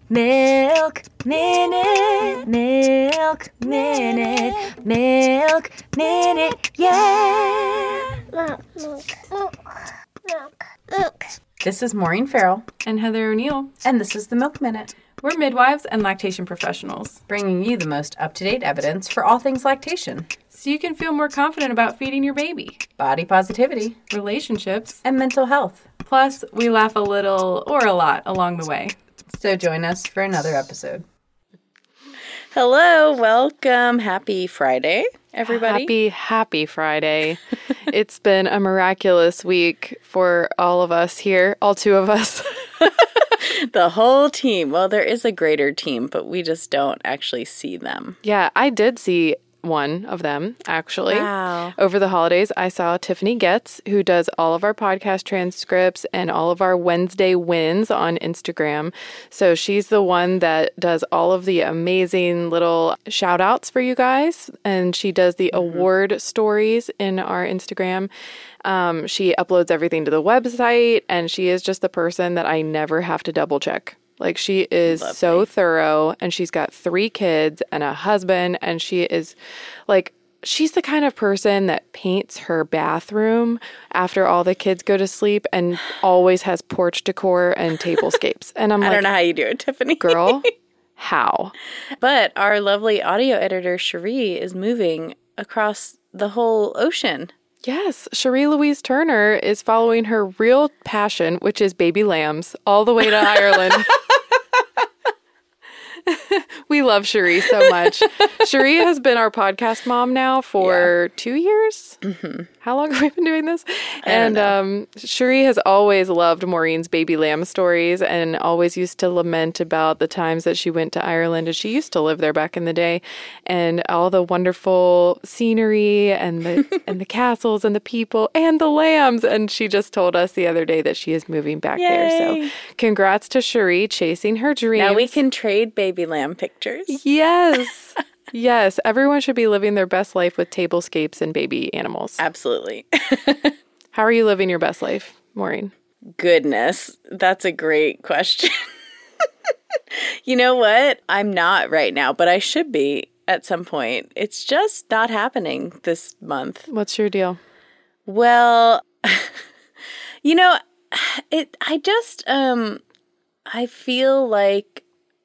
Milk Minute, Milk Minute, Milk Minute, yeah! Milk. This is Maureen Farrell. And Heather O'Neill. And this is the Milk Minute. We're midwives and lactation professionals, bringing you the most up-to-date evidence for all things lactation, so you can feel more confident about feeding your baby, body positivity, relationships, and mental health. Plus, we laugh a little or a lot along the way. So join us for another episode. Hello, welcome. Happy Friday, everybody. Happy Friday. It's been a miraculous week for all of us here, all two of us. The whole team. Well, there is a greater team, but we just don't actually see them. Yeah, I did see one of them, actually. Wow. Over the holidays, I saw Tiffany Getz, who does all of our podcast transcripts and all of our Wednesday wins on Instagram. So she's the one that does all of the amazing little shout outs for you guys. And she does the award stories in our Instagram. She uploads everything to the website, and she is just the person that I never have to double check. Like, she is so thorough, and she's got 3 kids and a husband, and she is, like, she's the kind of person that paints her bathroom after all the kids go to sleep and always has porch decor and tablescapes. And I'm like, I don't know how you do it, Tiffany. Girl, how? But our lovely audio editor, Cherie, is moving across the whole ocean. Yes, Cherie Louise Turner is following her real passion, which is baby lambs, all the way to Ireland. We love Cherie so much. Cherie has been our podcast mom now for 2 years. Mm-hmm. How long have we been doing this? And Cherie has always loved Maureen's baby lamb stories and always used to lament about the times that she went to Ireland, and she used to live there back in the day, and all the wonderful scenery and the and the castles and the people and the lambs. And she just told us the other day that she is moving back there. So congrats to Cherie chasing her dreams. Now we can trade baby lamb pictures. Yes. Yes. Everyone should be living their best life with tablescapes and baby animals. Absolutely. How are you living your best life, Maureen? Goodness, that's a great question. You know what? I'm not right now, but I should be at some point. It's just not happening this month. What's your deal? Well, you know, I feel like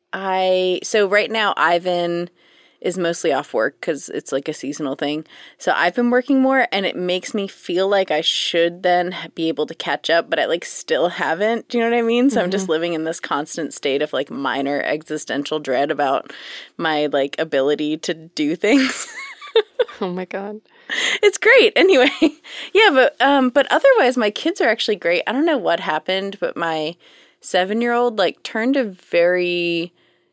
so right now Ivan is mostly off work because it's like a seasonal thing. So I've been working more, and it makes me feel like I should then be able to catch up, but I like still haven't. Do you know what I mean? So I'm just living in this constant state of like minor existential dread about my like ability to do things. Oh my God. It's great. Anyway, yeah, but otherwise my kids are actually great. I don't know what happened, but my 7-year-old like turned a very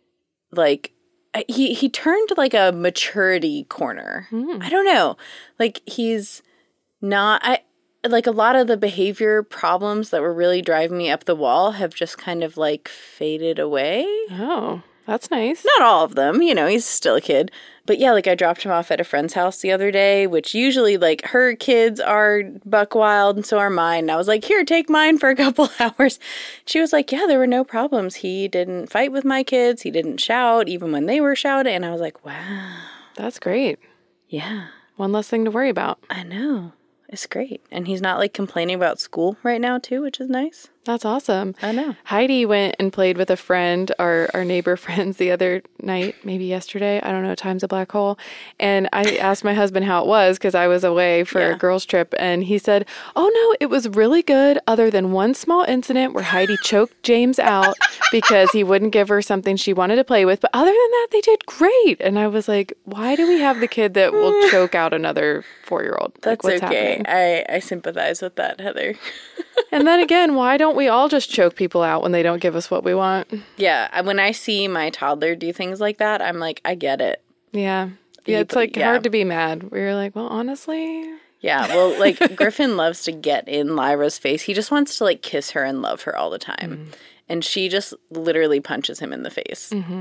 like he turned like a maturity corner. I don't know. Like he's not like a lot of the behavior problems that were really driving me up the wall have just kind of like faded away. Oh, that's nice. Not all of them, you know, he's still a kid. But yeah, like I dropped him off at a friend's house the other day, which usually like her kids are buck wild and so are mine. And I was like, here, take mine for a couple hours. She was like, yeah, there were no problems. He didn't fight with my kids. He didn't shout even when they were shouting. And I was like, wow. That's great. Yeah. One less thing to worry about. I know. It's great. And he's not like complaining about school right now too, which is nice. That's awesome. I know. Heidi went and played with a friend, our neighbor friends, the other night, maybe yesterday. I don't know, time's a black hole. And I asked my husband how it was because I was away for a girls' trip. And he said, oh, no, it was really good other than one small incident where Heidi choked James out because he wouldn't give her something she wanted to play with. But other than that, they did great. And I was like, why do we have the kid that will choke out another 4-year-old? That's like, what's okay. happening? I sympathize with that, Heather. And then again, why don't we all just choke people out when they don't give us what we want? Yeah, when I see my toddler do things like that, I'm like, I get it. Yeah. Yeah, it's like hard to be mad. We're like, well, honestly. Yeah, well, like Griffin loves to get in Lyra's face. He just wants to like kiss her and love her all the time. And she just literally punches him in the face.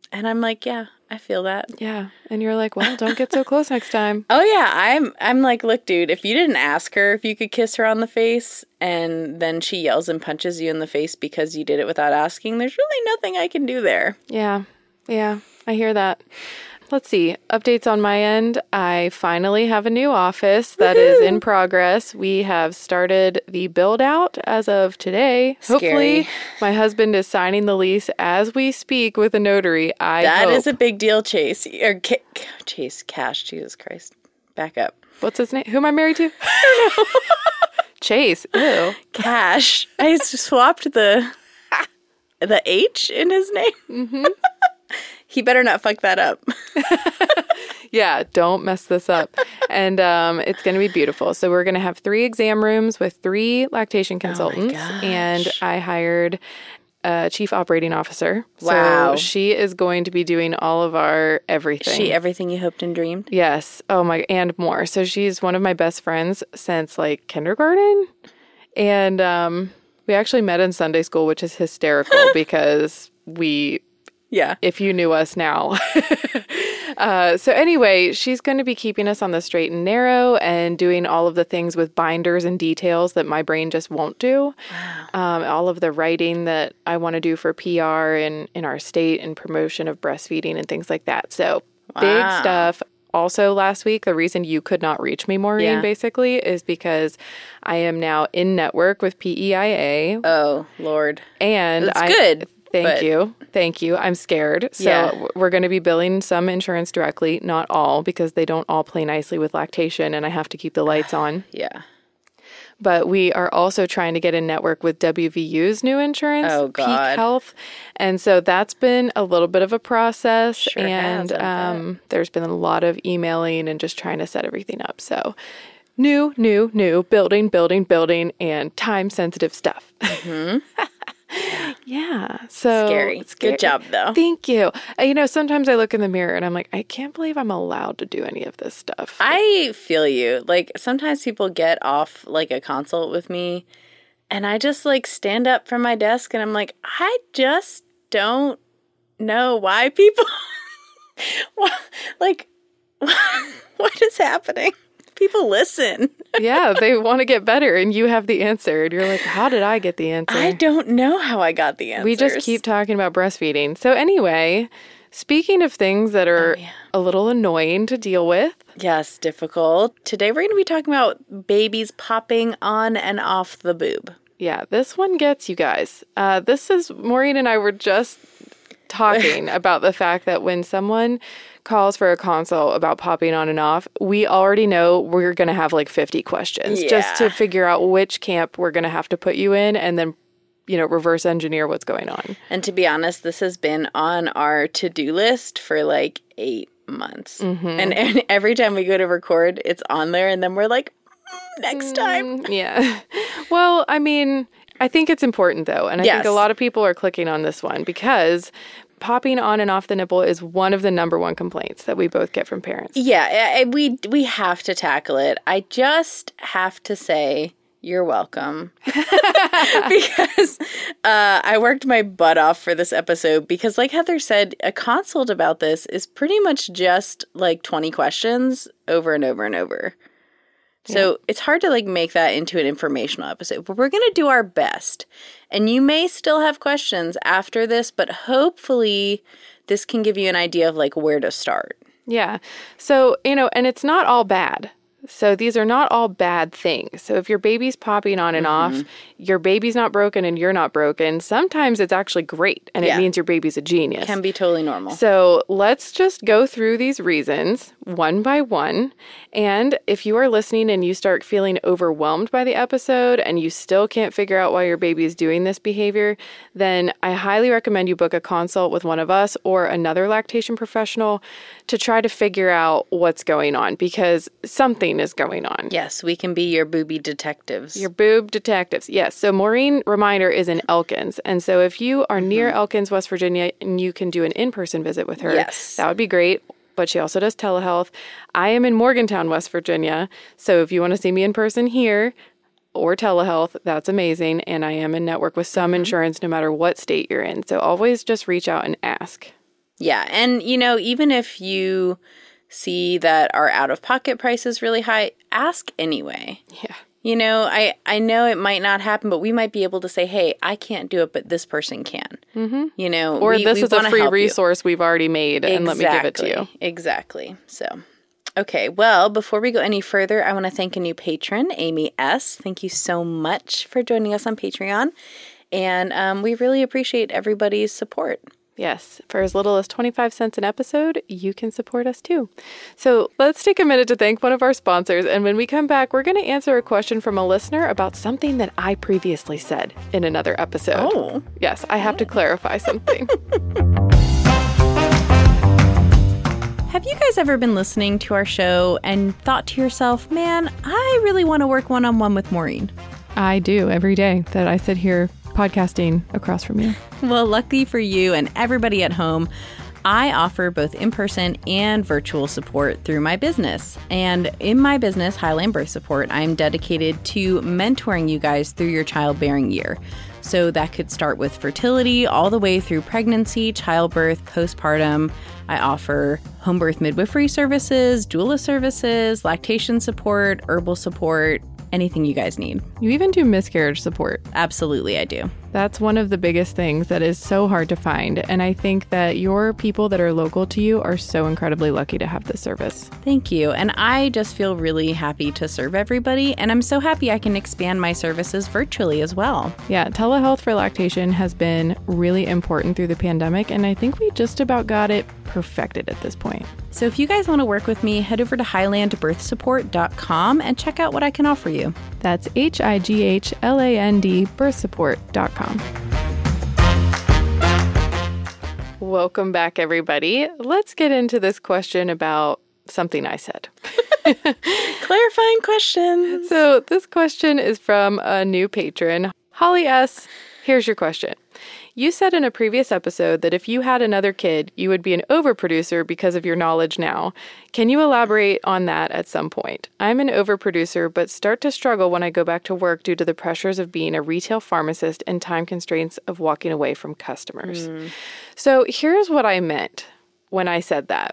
And I'm like, yeah, I feel that. Yeah. And you're like, well, don't get so close next time. Oh yeah, I'm like, look, dude, if you didn't ask her if you could kiss her on the face and then she yells and punches you in the face because you did it without asking, there's really nothing I can do there. Yeah. Yeah. I hear that. Let's see. Updates on my end. I finally have a new office that is in progress. We have started the build out as of today. Scary. Hopefully, my husband is signing the lease as we speak with a notary. That is a big deal, Chase. Or Chase, Cash, Jesus Christ. Back up. What's his name? Who am I married to? I don't know. Chase. Ew. Cash. I swapped the H in his name. Mm-hmm. He better not fuck that up. Yeah, don't mess this up. And it's going to be beautiful. So we're going to have 3 exam rooms with 3 lactation consultants. And I hired a chief operating officer. Wow. So she is going to be doing all of our everything. She everything you hoped and dreamed? Yes. Oh my, and more. So she's one of my best friends since like kindergarten. And we actually met in Sunday school, which is hysterical because if you knew us now. So anyway, she's going to be keeping us on the straight and narrow and doing all of the things with binders and details that my brain just won't do. Wow. All of the writing that I want to do for PR in our state and promotion of breastfeeding and things like that. So big stuff. Also last week, the reason you could not reach me, Maureen, basically, is because I am now in network with PEIA. Oh, Lord. And that's good. Thank you. I'm scared. So we're going to be billing some insurance directly, not all, because they don't all play nicely with lactation and I have to keep the lights on. Yeah. But we are also trying to get in network with WVU's new insurance, Peak Health. And so that's been a little bit of a process. Sure and there's been a lot of emailing and just trying to set everything up. So new, building, and time-sensitive stuff. Mm-hmm. Yeah. So scary. Good job, though. Thank you. Sometimes I look in the mirror and I'm like, I can't believe I'm allowed to do any of this stuff. I feel you. Like, sometimes people get off, like, a consult with me, and I just, like, stand up from my desk, and I'm like, I just don't know why people... what is happening? People listen. Yeah, they want to get better, and you have the answer. And you're like, how did I get the answer? I don't know how I got the answer. We just keep talking about breastfeeding. So anyway, speaking of things that are a little annoying to deal with. Yes, difficult. Today we're going to be talking about babies popping on and off the boob. Yeah, this one gets you guys. This is, Maureen and I were just talking about the fact that when someone calls for a consult about popping on and off, we already know we're going to have like 50 questions just to figure out which camp we're going to have to put you in and then, reverse engineer what's going on. And to be honest, this has been on our to-do list for like 8 months. Mm-hmm. And every time we go to record, it's on there and then we're like, next time. Yeah. Well, I mean, I think it's important though. And I think a lot of people are clicking on this one because popping on and off the nipple is one of the number 1 complaints that we both get from parents. Yeah, we have to tackle it. I just have to say you're welcome. Because I worked my butt off for this episode because, like Heather said, a consult about this is pretty much just like 20 questions over and over and over. So it's hard to like make that into an informational episode, but we're going to do our best. And you may still have questions after this, but hopefully this can give you an idea of like where to start. Yeah. So, and it's not all bad. So these are not all bad things. So if your baby's popping on and off, your baby's not broken and you're not broken, sometimes it's actually great and it means your baby's a genius. Can be totally normal. So let's just go through these reasons one by one. And if you are listening and you start feeling overwhelmed by the episode and you still can't figure out why your baby is doing this behavior, then I highly recommend you book a consult with one of us or another lactation professional to try to figure out what's going on because something is going on. Yes, we can be your booby detectives. Your boob detectives. Yes. So Maureen Reminder is in Elkins. And so if you are near Elkins, West Virginia, and you can do an in-person visit with her, that would be great. But she also does telehealth. I am in Morgantown, West Virginia. So if you want to see me in person here or telehealth, that's amazing. And I am in network with some insurance no matter what state you're in. So always just reach out and ask. Yeah. And, even if you see that our out-of-pocket price is really high, ask anyway. Yeah. I know it might not happen, but we might be able to say, hey, I can't do it, but this person can. Mm-hmm. Or this is a free resource we've already made, and let me give it to you. Exactly. So, okay. Well, before we go any further, I want to thank a new patron, Amy S. Thank you so much for joining us on Patreon. And we really appreciate everybody's support. Yes, for as little as 25 cents an episode, you can support us too. So let's take a minute to thank one of our sponsors. And when we come back, we're going to answer a question from a listener about something that I previously said in another episode. Oh. Yes, I have to clarify something. Have you guys ever been listening to our show and thought to yourself, man, I really want to work one-on-one with Maureen? I do every day that I sit here podcasting across from you. Well, lucky for you and everybody at home, I offer both in-person and virtual support through my business. And in my business, Highland Birth Support, I'm dedicated to mentoring you guys through your childbearing year. So that could start with fertility all the way through pregnancy, childbirth, postpartum. I offer home birth midwifery services, doula services, lactation support, herbal support, anything you guys need. You even do miscarriage support. Absolutely, I do. That's one of the biggest things that is so hard to find. And I think that your people that are local to you are so incredibly lucky to have this service. Thank you. And I just feel really happy to serve everybody. And I'm so happy I can expand my services virtually as well. Yeah, telehealth for lactation has been really important through the pandemic. And I think we just about got it perfected at this point. So if you guys want to work with me, head over to highlandbirthsupport.com and check out what I can offer you. That's HIGHLAND birthsupport.com. Welcome back, everybody. Let's get into this question about something I said. Clarifying questions. So this question is from a new patron, Holly S. Here's your question. You said in a previous episode that if you had another kid, you would be an overproducer because of your knowledge now. Can you elaborate on that at some point? I'm an overproducer, but start to struggle when I go back to work due to the pressures of being a retail pharmacist and time constraints of walking away from customers. So here's what I meant when I said that.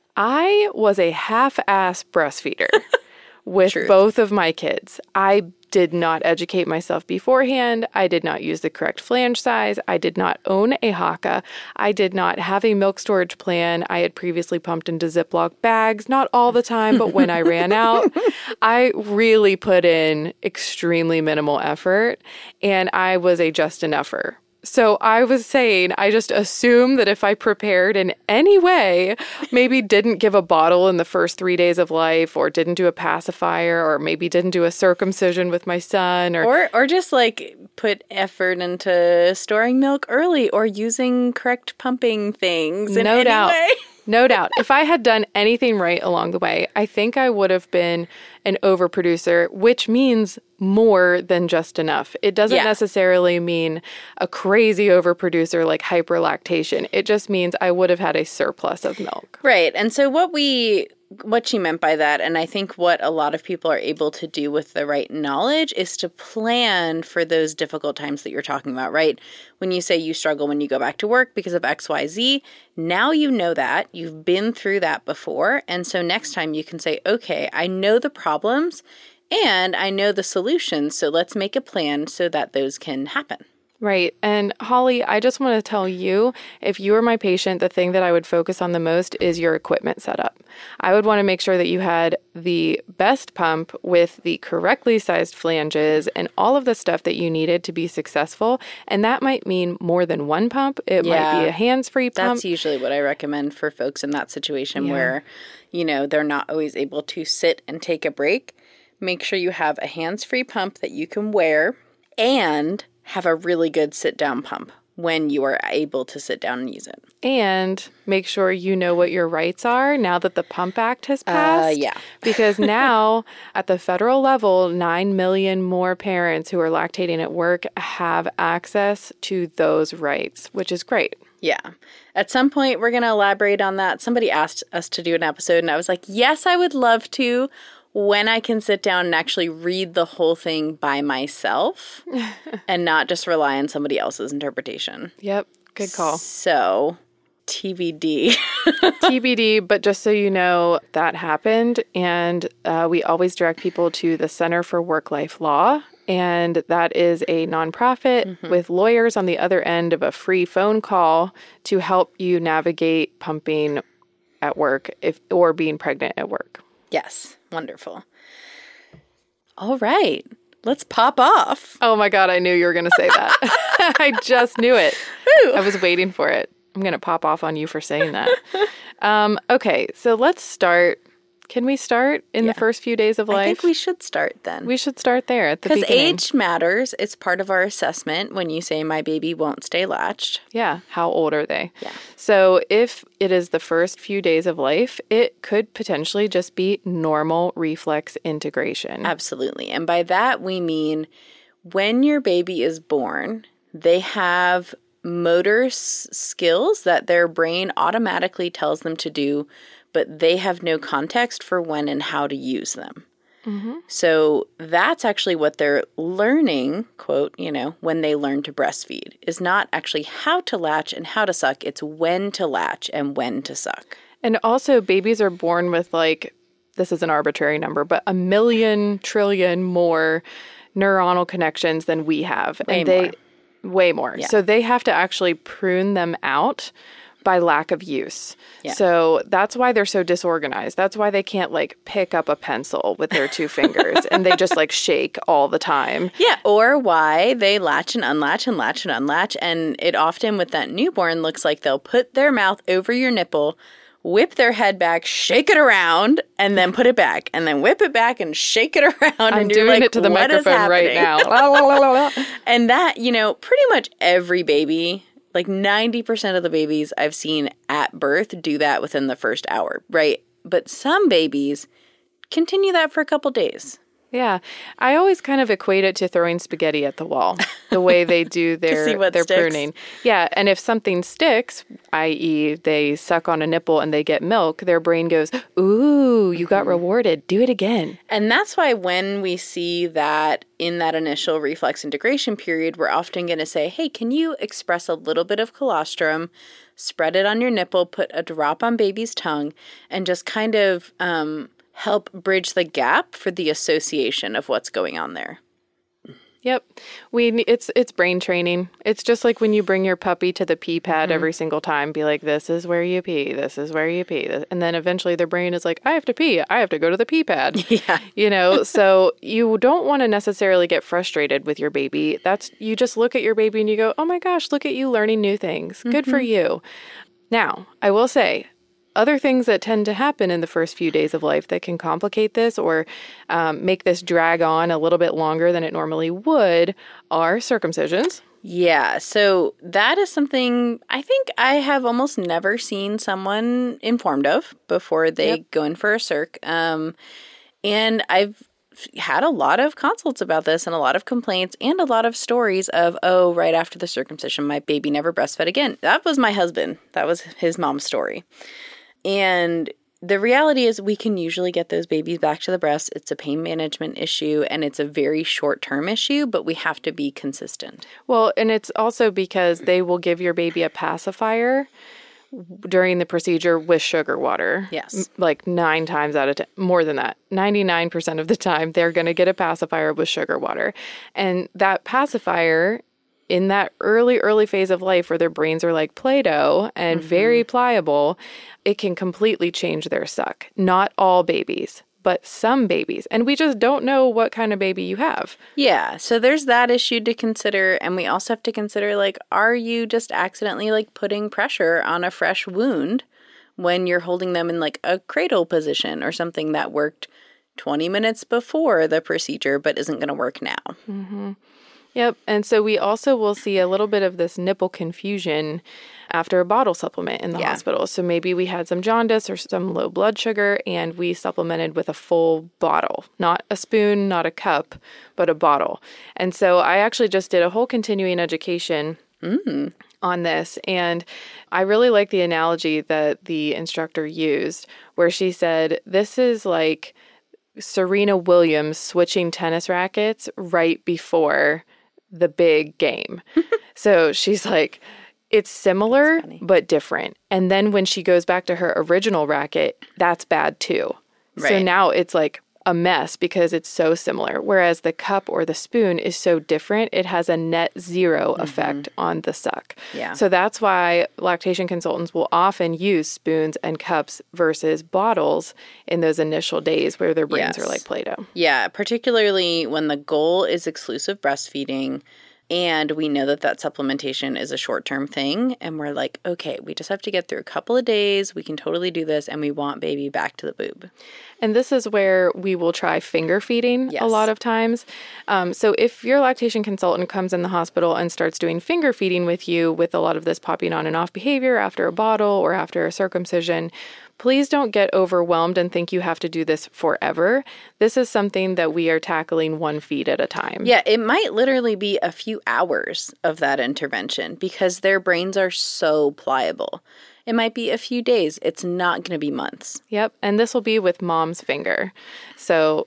I was a half-ass breastfeeder with both of my kids. I did not educate myself beforehand. I did not use the correct flange size. I did not own a Haka. I did not have a milk storage plan. I had previously pumped into Ziploc bags, not all the time, but when I ran out, I really put in extremely minimal effort, and I was a just enougher. So I was saying, I just assumed that if I prepared in any way, maybe didn't give a bottle in the first 3 days of life, or didn't do a pacifier, or maybe didn't do a circumcision with my son, or just like put effort into storing milk early or using correct pumping things. No doubt. No doubt. If I had done anything right along the way, I think I would have been an overproducer, which means more than just enough. It doesn't necessarily mean a crazy overproducer like hyperlactation. It just means I would have had a surplus of milk. Right. And so what she meant by that, and I think what a lot of people are able to do with the right knowledge, is to plan for those difficult times that you're talking about, right? When you say you struggle when you go back to work because of XYZ, now you know that. You've been through that before. And so next time you can say, okay, I know the problems and I know the solutions. So let's make a plan so that those can happen. Right. And Holly, I just want to tell you, if you were my patient, the thing that I would focus on the most is your equipment setup. I would want to make sure that you had the best pump with the correctly sized flanges and all of the stuff that you needed to be successful. And that might mean more than one pump. It might be a hands-free pump. That's usually what I recommend for folks in that situation where, they're not always able to sit and take a break. Make sure you have a hands-free pump that you can wear and have a really good sit-down pump when you are able to sit down and use it. And make sure you know what your rights are now that the Pump Act has passed. Because now, at the federal level, 9 million more parents who are lactating at work have access to those rights, which is great. Yeah. At some point, we're going to elaborate on that. Somebody asked us to do an episode, and I was like, yes, I would love to, when I can sit down and actually read the whole thing by myself and not just rely on somebody else's interpretation. Yep. Good call. So TBD. TBD, but just so you know, that happened. And we always direct people to the Center for Work-Life Law. And that is a nonprofit with lawyers on the other end of a free phone call to help you navigate pumping at work or being pregnant at work. Yes. Wonderful. All right. Let's pop off. Oh my God, I knew you were going to say that. I just knew it. I was waiting for it. I'm going to pop off on you for saying that. Okay, so let's start. Can we start in the first few days of life? I think we should start then. We should start there at the beginning. Because age matters. It's part of our assessment when you say my baby won't stay latched. Yeah. How old are they? Yeah. So if it is the first few days of life, it could potentially just be normal reflex integration. Absolutely. And by that, we mean when your baby is born, they have motor skills that their brain automatically tells them to do, but they have no context for when and how to use them. Mm-hmm. So that's actually what they're learning, quote, when they learn to breastfeed, is not actually how to latch and how to suck. It's when to latch and when to suck. And also babies are born with this is an arbitrary number, but 1 million trillion more neuronal connections than we have. Way more. Yeah. So they have to actually prune them out by lack of use. Yeah. So that's why they're so disorganized. That's why they can't pick up a pencil with their 2 fingers and they just shake all the time. Yeah. Or why they latch and unlatch and latch and unlatch. And it often with that newborn looks like they'll put their mouth over your nipple, whip their head back, shake it around, and then put it back, and then whip it back and shake it around. I'm and you're doing it to the microphone right now. And that, pretty much every baby, 90% of the babies I've seen at birth do that within the first hour, right? But some babies continue that for a couple days. Yeah. I always kind of equate it to throwing spaghetti at the wall, the way they do their pruning. Yeah. And if something sticks, i.e. they suck on a nipple and they get milk, their brain goes, ooh, you got rewarded. Do it again. And that's why when we see that in that initial reflex integration period, we're often going to say, hey, can you express a little bit of colostrum, spread it on your nipple, put a drop on baby's tongue, and just kind of help bridge the gap for the association of what's going on there. Yep. It's brain training. It's just like when you bring your puppy to the pee pad every single time, be like, this is where you pee, this is where you pee. And then eventually their brain is like, I have to pee, I have to go to the pee pad. Yeah. So you don't want to necessarily get frustrated with your baby. You just look at your baby and you go, oh my gosh, look at you learning new things. Good for you. Now, I will say, other things that tend to happen in the first few days of life that can complicate this or make this drag on a little bit longer than it normally would are circumcisions. Yeah, so that is something I think I have almost never seen someone informed of before they go in for a circ. And I've had a lot of consults about this and a lot of complaints and a lot of stories of, oh, right after the circumcision, my baby never breastfed again. That was my husband. That was his mom's story. And the reality is we can usually get those babies back to the breast. It's a pain management issue and it's a very short-term issue, but we have to be consistent. Well, and it's also because they will give your baby a pacifier during the procedure with sugar water. Yes. 9 times out of 10, more than that, 99% of the time, they're going to get a pacifier with sugar water. And that pacifier, in that early phase of life where their brains are like Play-Doh and very pliable, it can completely change their suck. Not all babies, but some babies. And we just don't know what kind of baby you have. Yeah. So there's that issue to consider. And we also have to consider, are you just accidentally, putting pressure on a fresh wound when you're holding them in, a cradle position or something that worked 20 minutes before the procedure but isn't going to work now? Mm-hmm. Yep. And so we also will see a little bit of this nipple confusion after a bottle supplement in the hospital. So maybe we had some jaundice or some low blood sugar and we supplemented with a full bottle, not a spoon, not a cup, but a bottle. And so I actually just did a whole continuing education on this. And I really like the analogy that the instructor used where she said, this is like Serena Williams switching tennis rackets right before the big game. So she's like, It's similar, but different. And then when she goes back to her original racket, that's bad too. So Right. now it's like a mess because it's so similar. Whereas the cup or the spoon is so different, it has a net zero effect on the suck. Yeah. So that's why lactation consultants will often use spoons and cups versus bottles in those initial days where their brains are Yes. like Play-Doh. Yeah, particularly when the goal is exclusive breastfeeding and we know that that supplementation is a short-term thing and we're like, okay, we just have to get through a couple of days. We can totally do this and we want baby back to the boob. And this is where we will try finger feeding a Yes. lot of times. So if your lactation consultant comes in the hospital and starts doing finger feeding with you with a lot of this popping on and off behavior after a bottle or after a circumcision, please don't get overwhelmed and think you have to do this forever. This is something that we are tackling one feed at a time. Yeah, it might literally be a few hours of that intervention because their brains are so pliable. It might be a few days. It's not going to be months. Yep. And this will be with mom's finger. So,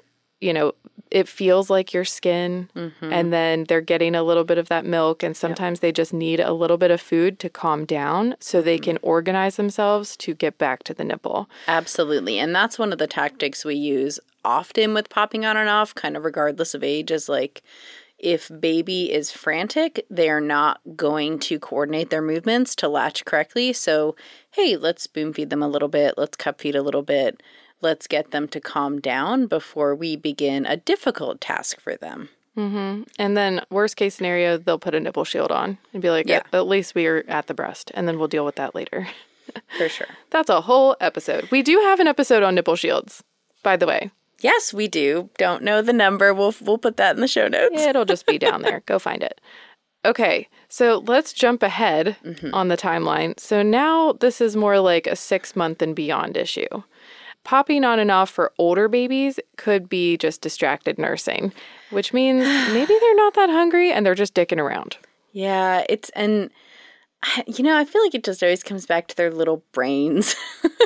it feels like your skin, and then they're getting a little bit of that milk, and sometimes they just need a little bit of food to calm down so they can organize themselves to get back to the nipple. Absolutely. And that's one of the tactics we use often with popping on and off, kind of regardless of age, is like if baby is frantic, they're not going to coordinate their movements to latch correctly. So, hey, let's spoon feed them a little bit. Let's cup feed a little bit. Let's get them to calm down before we begin a difficult task for them. And then worst case scenario, they'll put a nipple shield on and be like, Yeah. at least we are at the breast, and then we'll deal with that later. For sure. That's a whole episode. We do have an episode on nipple shields, by the way. Yes, we do. Don't know the number. We'll put that in the show notes. It'll just be down there. Go find it. Okay, so let's jump ahead on the timeline. So now this is more like a 6-month and beyond issue. Popping on and off for older babies could be just distracted nursing, which means maybe they're not that hungry and they're just dicking around. Yeah, I feel like it just always comes back to their little brains.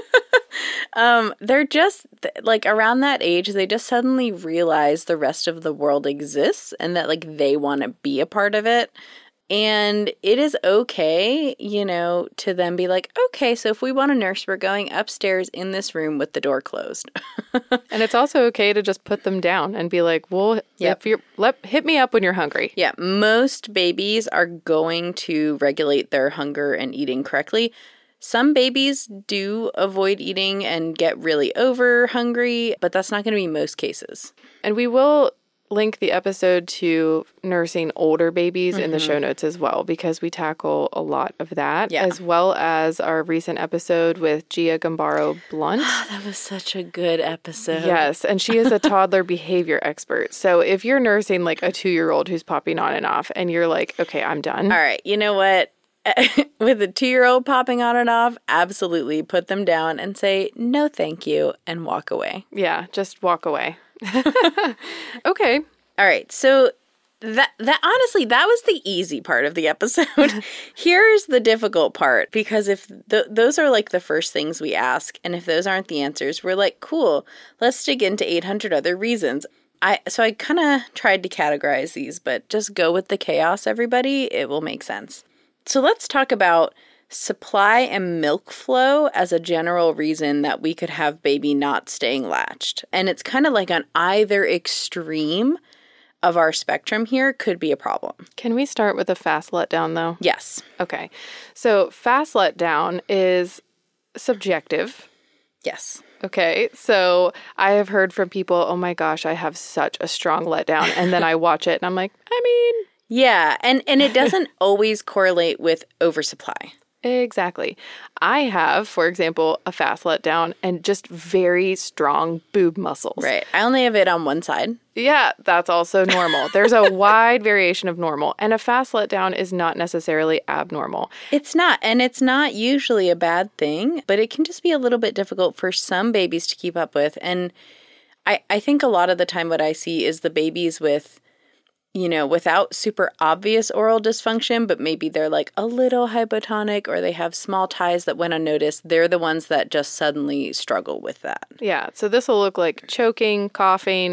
They're just like around that age, they just suddenly realize the rest of the world exists and that like they want to be a part of it. And it is okay, to then be like, okay, so if we want a nurse, we're going upstairs in this room with the door closed. And it's also okay to just put them down and be like, well, Yep. hit me up when you're hungry. Yeah, most babies are going to regulate their hunger and eating correctly. Some babies do avoid eating and get really over hungry, but that's not going to be most cases. And we will link the episode to nursing older babies in the show notes as well, because we tackle a lot of that, as well as our recent episode with Gia Gambaro Blunt. That was such a good episode. Yes, and she is a toddler behavior expert. So if you're nursing like a 2-year-old who's popping on and off and you're like, okay, I'm done. All right, you know what? With a 2-year-old popping on and off, absolutely put them down and say, no, thank you, and walk away. Yeah, just walk away. Okay. All right, so that honestly, that was the easy part of the episode. Here's the difficult part, because if those are like the first things we ask, and if those aren't the answers, we're like, cool, let's dig into 800 other reasons. So I kind of tried to categorize these, but just go with the chaos, everybody. It will make sense. So let's talk about supply and milk flow as a general reason that we could have baby not staying latched. And it's kind of like on either extreme of our spectrum here could be a problem. Can we start with a fast letdown though? Yes. Okay. So fast letdown is subjective. Yes. Okay. So I have heard from people, oh my gosh, I have such a strong letdown. And then I watch it and I'm like, Yeah. And it doesn't always correlate with oversupply. Exactly. I have, for example, a fast letdown and just very strong boob muscles. Right. I only have it on one side. Yeah, that's also normal. There's a wide variation of normal, and a fast letdown is not necessarily abnormal. It's not. And it's not usually a bad thing, but it can just be a little bit difficult for some babies to keep up with. And I think a lot of the time what I see is the babies with, without super obvious oral dysfunction, but maybe they're like a little hypotonic or they have small ties that went unnoticed. They're the ones that just suddenly struggle with that. Yeah, so this will look like choking, coughing,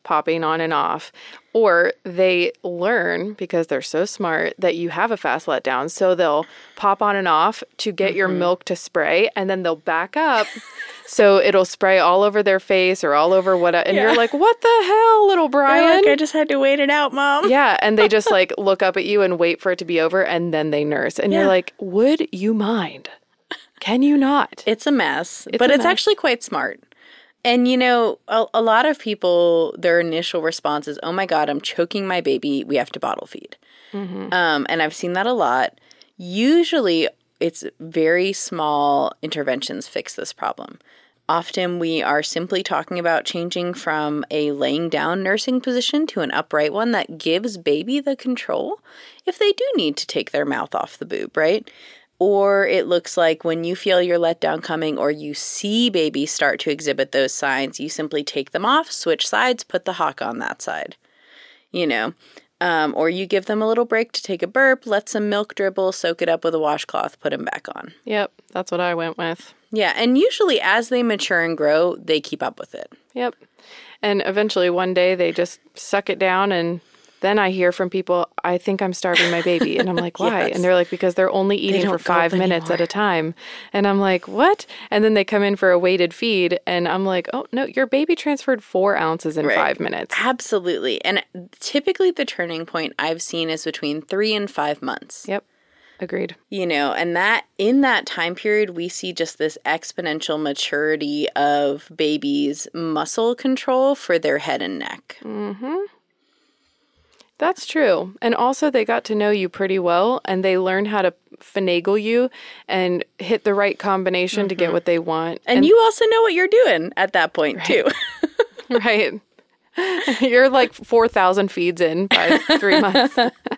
popping on and off. Or they learn, because they're so smart, that you have a fast letdown. So they'll pop on and off to get your milk to spray, and then they'll back up. So it'll spray all over their face or all over what, and you're like, what the hell, little Brian? They're like, I just had to wait it out, Mom. Yeah, and they just like look up at you and wait for it to be over, and then they nurse. And you're like, would you mind? Can you not? It's a mess, It's but a it's mess. actually quite smart. And, you know, a lot of people, their initial response is, oh my God, I'm choking my baby. We have to bottle feed. And I've seen that a lot. Usually it's very small interventions fix this problem. Often we are simply talking about changing from a laying down nursing position to an upright one that gives baby the control if they do need to take their mouth off the boob, right? Or it looks like when you feel your letdown coming or you see baby start to exhibit those signs, you simply take them off, switch sides, put the hock on that side, you know. Or you give them a little break to take a burp, let some milk dribble, soak it up with a washcloth, put them back on. Yep, that's what I went with. Yeah, and usually as they mature and grow, they keep up with it. Yep. And eventually one day they just suck it down, and then I hear from people, I think I'm starving my baby. And I'm like, why? Yes. And they're like, because they're only eating for don't 5 gulp minutes at anymore. a time. And I'm like, what? And then they come in for a weighted feed, and I'm like, oh, no, your baby transferred 4 ounces in Right. 5 minutes. Absolutely. And typically the turning point I've seen is between 3 and 5 months. Yep. Agreed. You know, and that in that time period, we see just this exponential maturity of babies' muscle control for their head and neck. That's true. And also they got to know you pretty well, and they learn how to finagle you and hit the right combination to get what they want. And you also know what you're doing at that point, too. Right. You're like 4,000 feeds in by 3 months.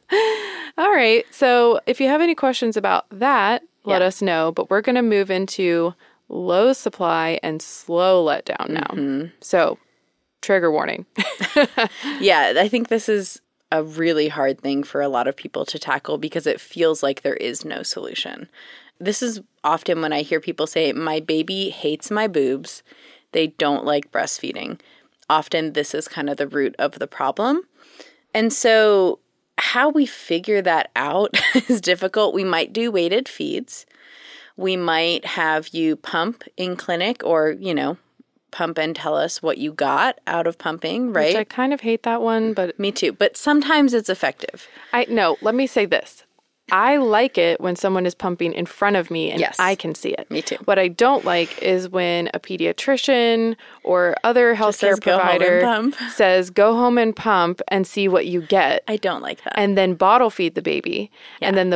All right. So if you have any questions about that, let us know. But we're going to move into low supply and slow letdown now. So trigger warning. Yeah, I think this is a really hard thing for a lot of people to tackle because it feels like there is no solution. This is often when I hear people say, my baby hates my boobs. They don't like breastfeeding. Often this is kind of the root of the problem. And so how we figure that out is difficult. We might do weighted feeds. We might have you pump in clinic or, you know, pump and tell us what you got out of pumping, right? Which I kind of hate that one, but Me too. But sometimes it's effective. let me say this. I like it when someone is pumping in front of me and Yes. I can see it. Me too. What I don't like is when a pediatrician or other healthcare says, "Go home and provider pump." says, go home and pump and see what you get. I don't like that. And then bottle feed the baby. Yeah. And then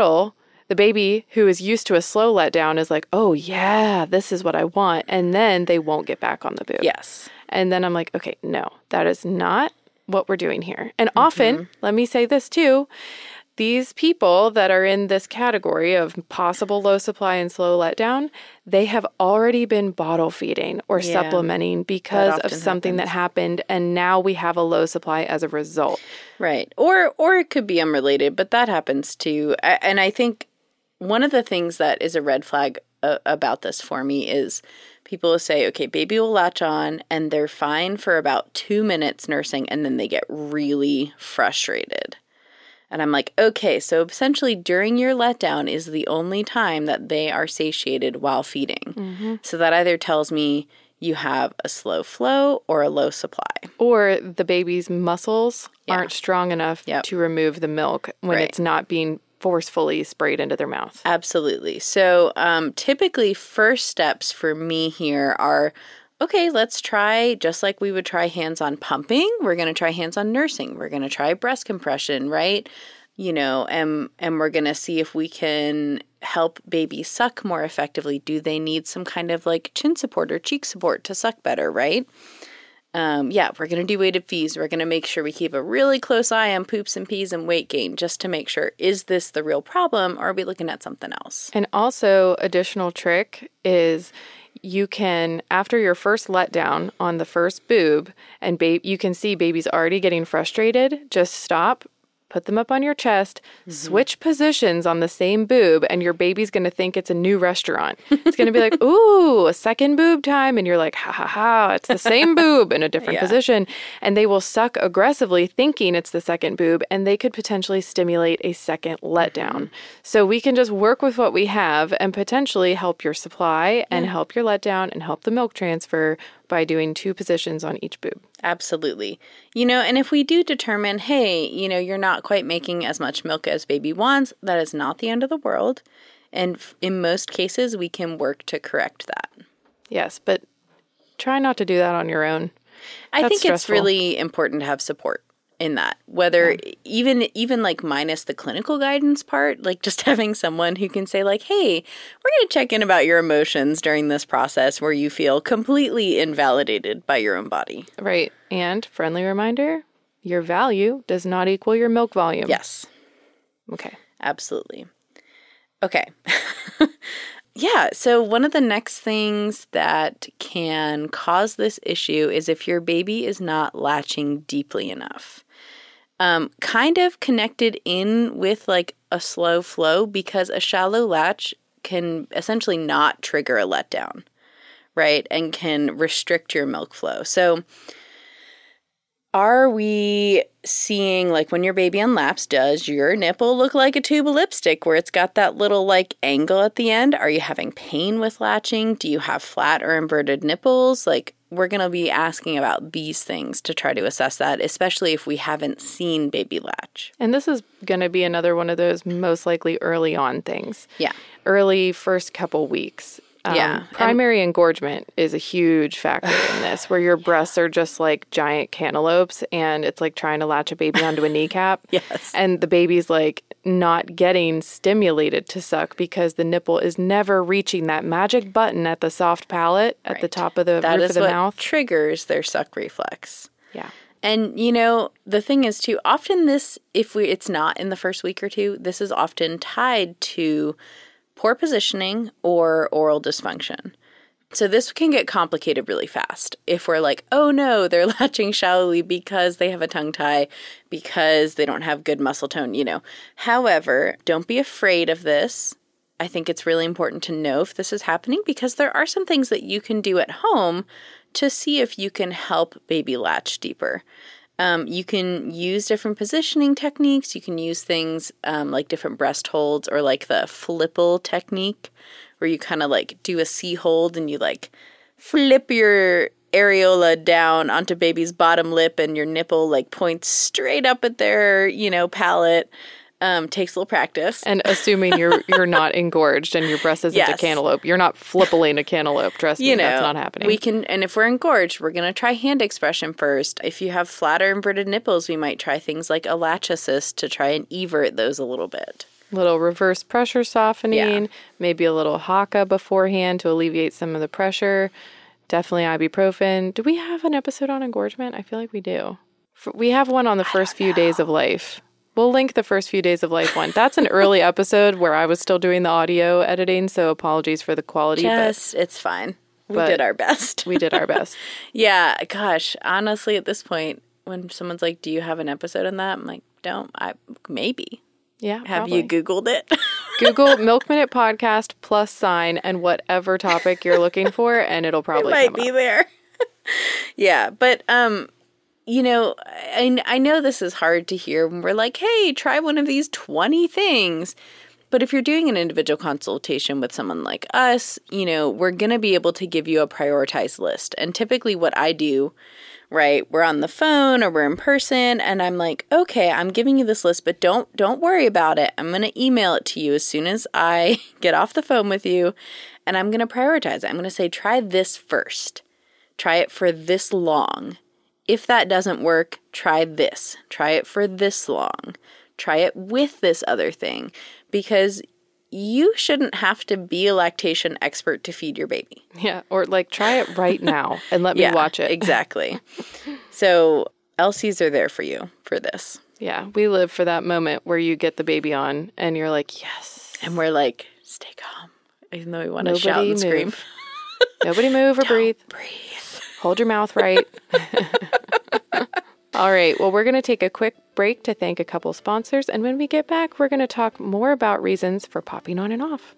the baby who is used to a slow letdown is like, oh yeah, this is what I want. And then they won't get back on the boob. Yes. And then I'm like, okay, no, that is not what we're doing here. And often, let me say this too, these people that are in this category of possible low supply and slow letdown, they have already been bottle feeding or Yeah. supplementing because of often something that happened, and now we have a low supply as a result. Right. Or it could be unrelated, but that happens too. And I think one of the things that is a red flag about this for me is people will say, okay, baby will latch on and they're fine for about 2 minutes nursing and then they get really frustrated. And I'm like, okay, so essentially during your letdown is the only time that they are satiated while feeding. So that either tells me you have a slow flow or a low supply. Or the baby's muscles aren't strong enough Yep. to remove the milk when Right. it's not being forcefully sprayed into their mouth. Absolutely. So typically first steps for me here are, okay, let's try, just like we would try hands-on pumping, we're going to try hands-on nursing. We're going to try breast compression, right? You know, and we're going to see if we can help babies suck more effectively. Do they need some kind of like chin support or cheek support to suck better, right? We're going to do weighted feeds. We're going to make sure we keep a really close eye on poops and pees and weight gain just to make sure, is this the real problem or are we looking at something else? And also, additional trick is you can, after your first letdown on the first boob, and you can see baby's already getting frustrated, just stop, put them up on your chest, switch positions on the same boob, and your baby's going to think it's a new restaurant. It's going to be like, ooh, a second boob time. And you're like, ha, ha, ha, it's the same boob in a different position. And they will suck aggressively thinking it's the second boob, and they could potentially stimulate a second letdown. So we can just work with what we have and potentially help your supply and help your letdown and help the milk transfer by doing 2 positions on each boob. Absolutely. And if we do determine, hey, you're not quite making as much milk as baby wants, that is not the end of the world. And in most cases, we can work to correct that. Yes, but try not to do that on your own. I think stressful. It's really important to have support in that, whether even like minus the clinical guidance part, like just having someone who can say like, hey, we're going to check in about your emotions during this process where you feel completely invalidated by your own body. Right. And friendly reminder, your value does not equal your milk volume. Yes. Okay. Absolutely. Okay. Yeah. So one of the next things that can cause this issue is if your baby is not latching deeply enough. Kind of connected in with like a slow flow, because a shallow latch can essentially not trigger a letdown, right? And can restrict your milk flow. So are we seeing, like, when your baby unlaps, does your nipple look like a tube of lipstick where it's got that little, like, angle at the end? Are you having pain with latching? Do you have flat or inverted nipples? Like, we're going to be asking about these things to try to assess that, especially if we haven't seen baby latch. And this is going to be another one of those most likely early on things. Yeah. Early first couple weeks. Primary engorgement is a huge factor in this, where your breasts are just like giant cantaloupes and it's like trying to latch a baby onto a kneecap. Yes. And the baby's like not getting stimulated to suck because the nipple is never reaching that magic button at the soft palate at the top of the roof of the mouth. That is what triggers their suck reflex. Yeah. And, the thing is, too, often this, it's not in the first week or two, this is often tied to poor positioning or oral dysfunction. So this can get complicated really fast if we're like, oh no, they're latching shallowly because they have a tongue tie, because they don't have good muscle tone, However, don't be afraid of this. I think it's really important to know if this is happening, because there are some things that you can do at home to see if you can help baby latch deeper. You can use different positioning techniques. You can use things like different breast holds, or like the flipple technique, where you kind of like do a C hold and you like flip your areola down onto baby's bottom lip, and your nipple like points straight up at their, palate. Takes a little practice. And assuming you're not engorged and your breast isn't a cantaloupe. You're not flippling a cantaloupe. Trust me, that's not happening. We can, and if we're engorged, we're going to try hand expression first. If you have flat or inverted nipples, we might try things like a latch assist to try and evert those a little bit. Little reverse pressure softening, maybe a little Haakaa beforehand to alleviate some of the pressure. Definitely ibuprofen. Do we have an episode on engorgement? I feel like we do. We have one on the first few days of life. We'll link the first few days of life one. That's an early episode where I was still doing the audio editing, so apologies for the quality. It's fine. We did our best. We did our best. Yeah, gosh, honestly, at this point, when someone's like, do you have an episode on that? I'm like, maybe. Yeah, Have probably. you Googled it? Google Milk Minute Podcast + and whatever topic you're looking for, and it'll probably might be there. Yeah, but I know this is hard to hear when we're like, hey, try one of these 20 things. But if you're doing an individual consultation with someone like us, we're going to be able to give you a prioritized list. And typically what I do, right, we're on the phone or we're in person, and I'm like, okay, I'm giving you this list, but don't worry about it. I'm going to email it to you as soon as I get off the phone with you, and I'm going to prioritize it. I'm going to say, try this first. Try it for this long. If that doesn't work, try this. Try it for this long. Try it with this other thing, because you shouldn't have to be a lactation expert to feed your baby. Yeah, or like try it right now and let me watch it. Exactly. So LCs are there for you for this. Yeah, we live for that moment where you get the baby on and you're like, yes. And we're like, stay calm, even though we want to shout and scream. Nobody move or breathe. Breathe. Hold your mouth right. All right. Well, we're going to take a quick break to thank a couple sponsors. And when we get back, we're going to talk more about reasons for popping on and off.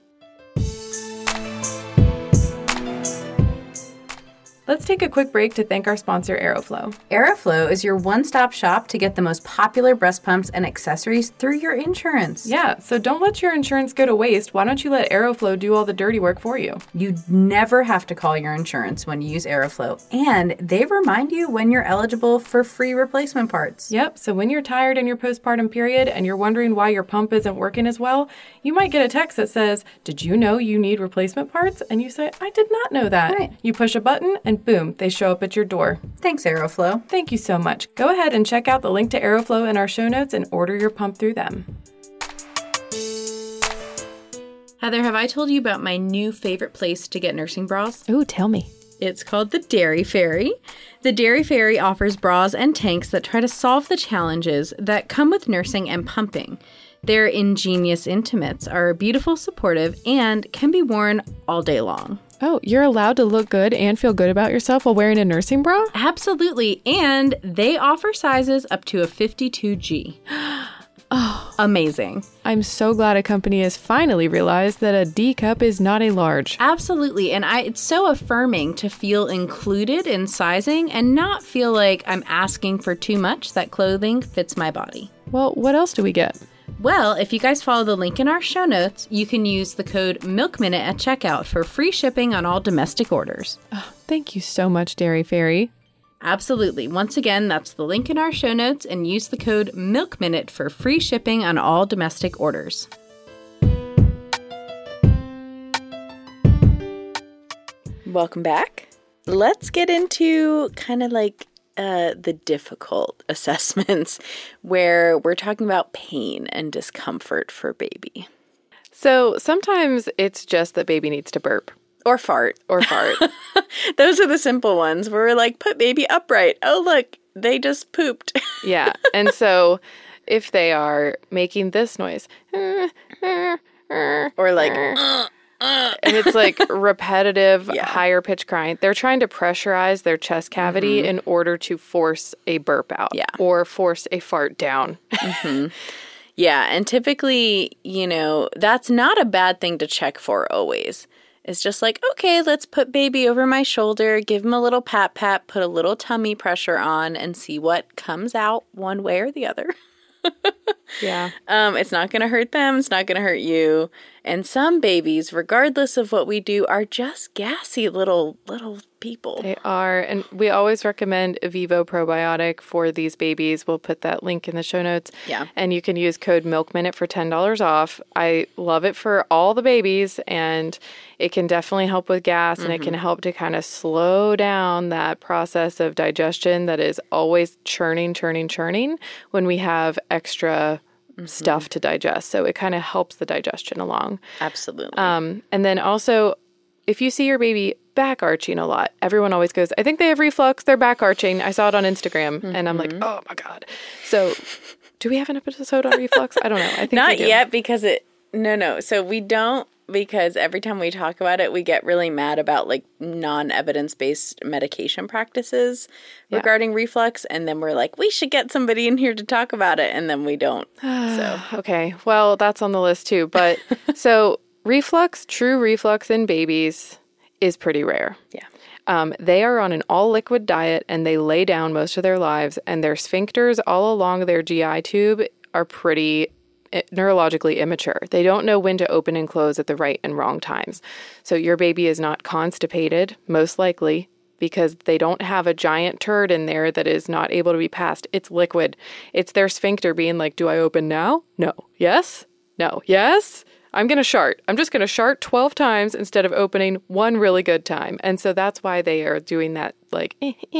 Let's take a quick break to thank our sponsor, Aeroflow. Aeroflow is your one-stop shop to get the most popular breast pumps and accessories through your insurance. Yeah, so don't let your insurance go to waste. Why don't you let Aeroflow do all the dirty work for you? You never have to call your insurance when you use Aeroflow, and they remind you when you're eligible for free replacement parts. Yep, so when you're tired in your postpartum period and you're wondering why your pump isn't working as well, you might get a text that says, "Did you know you need replacement parts?" And you say, "I did not know that." Right. You push a button and boom, they show up at your door. Thanks, Aeroflow. Thank you so much. Go ahead and check out the link to Aeroflow in our show notes and order your pump through them. Heather, have I told you about my new favorite place to get nursing bras? Ooh, tell me. It's called the Dairy Fairy. The Dairy Fairy offers bras and tanks that try to solve the challenges that come with nursing and pumping. Their ingenious intimates are beautiful, supportive, and can be worn all day long. Oh, you're allowed to look good and feel good about yourself while wearing a nursing bra? Absolutely. And they offer sizes up to a 52G. Oh, amazing. I'm so glad a company has finally realized that a D cup is not a large. Absolutely. And it's so affirming to feel included in sizing and not feel like I'm asking for too much, that clothing fits my body. Well, what else do we get? Well, if you guys follow the link in our show notes, you can use the code MILKMINUTE at checkout for free shipping on all domestic orders. Oh, thank you so much, Dairy Fairy. Absolutely. Once again, that's the link in our show notes, and use the code MILKMINUTE for free shipping on all domestic orders. Welcome back. Let's get into kind of like the difficult assessments where we're talking about pain and discomfort for baby. So sometimes it's just that baby needs to burp. Or fart. Or fart. Those are the simple ones where we're like, put baby upright. Oh, look, they just pooped. Yeah. And so if they are making this noise, Or like, and it's like repetitive, Yeah. higher pitch crying, they're trying to pressurize their chest cavity in order to force a burp out. Yeah. Or force a fart down. yeah. And typically, you know, that's not a bad thing to check for always. It's just like, okay, let's put baby over my shoulder, give him a little pat, put a little tummy pressure on, and see what comes out one way or the other. Yeah. It's not going to hurt them. It's not going to hurt you. And some babies, regardless of what we do, are just gassy little people. They are. And we always recommend Vivo Probiotic for these babies. We'll put that link in the show notes. Yeah. And you can use code MILKMINUTE for $10 off. I love it for all the babies, and it can definitely help with gas, and it can help to kind of slow down that process of digestion that is always churning when we have extra stuff to digest. So it kind of helps the digestion along. Absolutely. And then also, if you see your baby back arching a lot, everyone always goes, I think they have reflux, they're back arching. I saw it on Instagram, and I'm like, oh my God. So do we have an episode on reflux? I don't know. I think Not we do. yet, because no. So we don't, because every time we talk about it, we get really mad about like non-evidence-based medication practices regarding reflux. And then we're like, we should get somebody in here to talk about it. And then we don't. So Okay. Well, that's on the list too. But so true reflux in babies is pretty rare. yeah. They are on an all-liquid diet, and they lay down most of their lives, and their sphincters all along their GI tube are pretty neurologically immature. They don't know when to open and close at the right and wrong times. So your baby is not constipated, most likely, because they don't have a giant turd in there that is not able to be passed. It's liquid. It's their sphincter being like, do I open now? No. Yes? No. Yes? I'm going to shart. I'm just going to shart 12 times instead of opening one really good time. And so that's why they are doing that like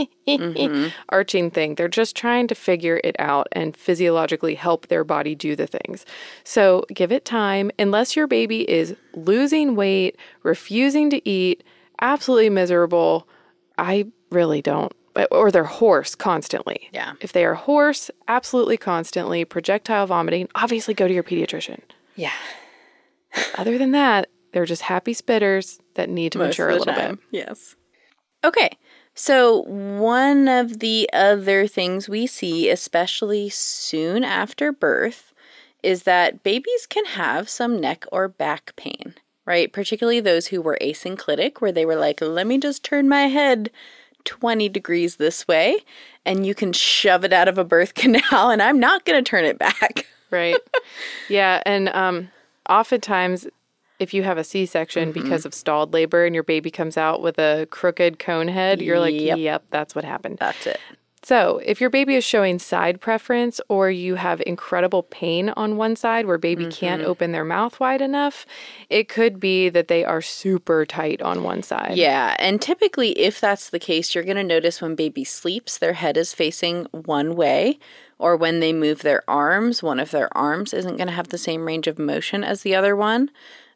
arching thing. They're just trying to figure it out and physiologically help their body do the things. So give it time. Unless your baby is losing weight, refusing to eat, absolutely miserable, I really don't. Or they're hoarse constantly. Yeah. If they are hoarse, absolutely constantly, projectile vomiting, obviously go to your pediatrician. Yeah. Other than that, they're just happy spitters that need to mature a little bit. Yes. Okay. So one of the other things we see, especially soon after birth, is that babies can have some neck or back pain, right? Particularly those who were asynclitic, where they were like, let me just turn my head 20 degrees this way, and you can shove it out of a birth canal, and I'm not going to turn it back. Right. Yeah. And oftentimes, if you have a C-section because of stalled labor and your baby comes out with a crooked cone head, you're like, yep, that's what happened. That's it. So if your baby is showing side preference or you have incredible pain on one side where baby can't open their mouth wide enough, it could be that they are super tight on one side. Yeah, and typically if that's the case, you're going to notice when baby sleeps, their head is facing one way, or when they move their arms, one of their arms isn't going to have the same range of motion as the other one.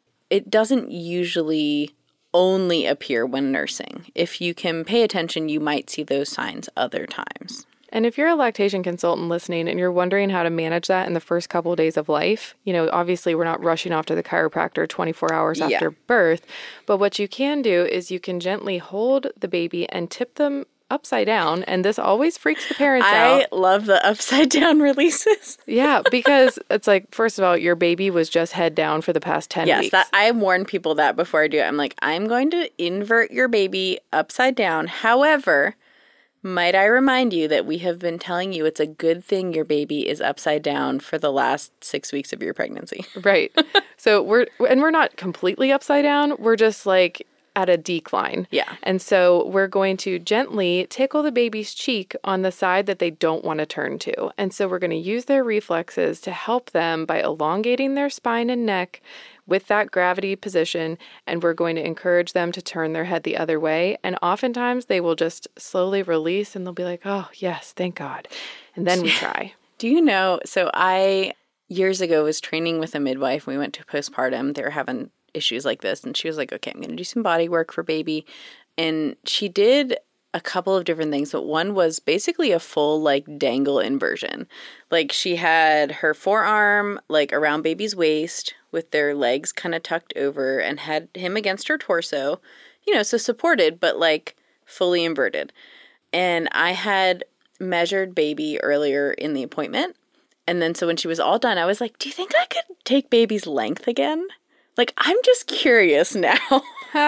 It doesn't usually only appear when nursing. If you can pay attention, you might see those signs other times. And if you're a lactation consultant listening and you're wondering how to manage that in the first couple of days of life, obviously we're not rushing off to the chiropractor 24 hours after birth, but what you can do is you can gently hold the baby and tip them upside down, and this always freaks the parents out. I love the upside down releases. Yeah, because it's like, first of all, your baby was just head down for the past 10 weeks. Yes, I warn people that before I do it. I'm like, I'm going to invert your baby upside down. However, might I remind you that we have been telling you it's a good thing your baby is upside down for the last 6 weeks of your pregnancy. Right. So we're not completely upside down. We're just like at a decline. Yeah. And so we're going to gently tickle the baby's cheek on the side that they don't want to turn to. And so we're going to use their reflexes to help them by elongating their spine and neck with that gravity position, and we're going to encourage them to turn their head the other way. And oftentimes they will just slowly release and they'll be like, oh, yes, thank God. And then we try. Do you know, so I, years ago, was training with a midwife. We went to postpartum. They were having issues like this, and she was like, okay, I'm going to do some body work for baby. And she did a couple of different things, but one was basically a full dangle inversion. Like she had her forearm around baby's waist with their legs kind of tucked over and had him against her torso, so supported, but fully inverted. And I had measured baby earlier in the appointment. And then so when she was all done, I was like, do you think I could take baby's length again? I'm just curious now.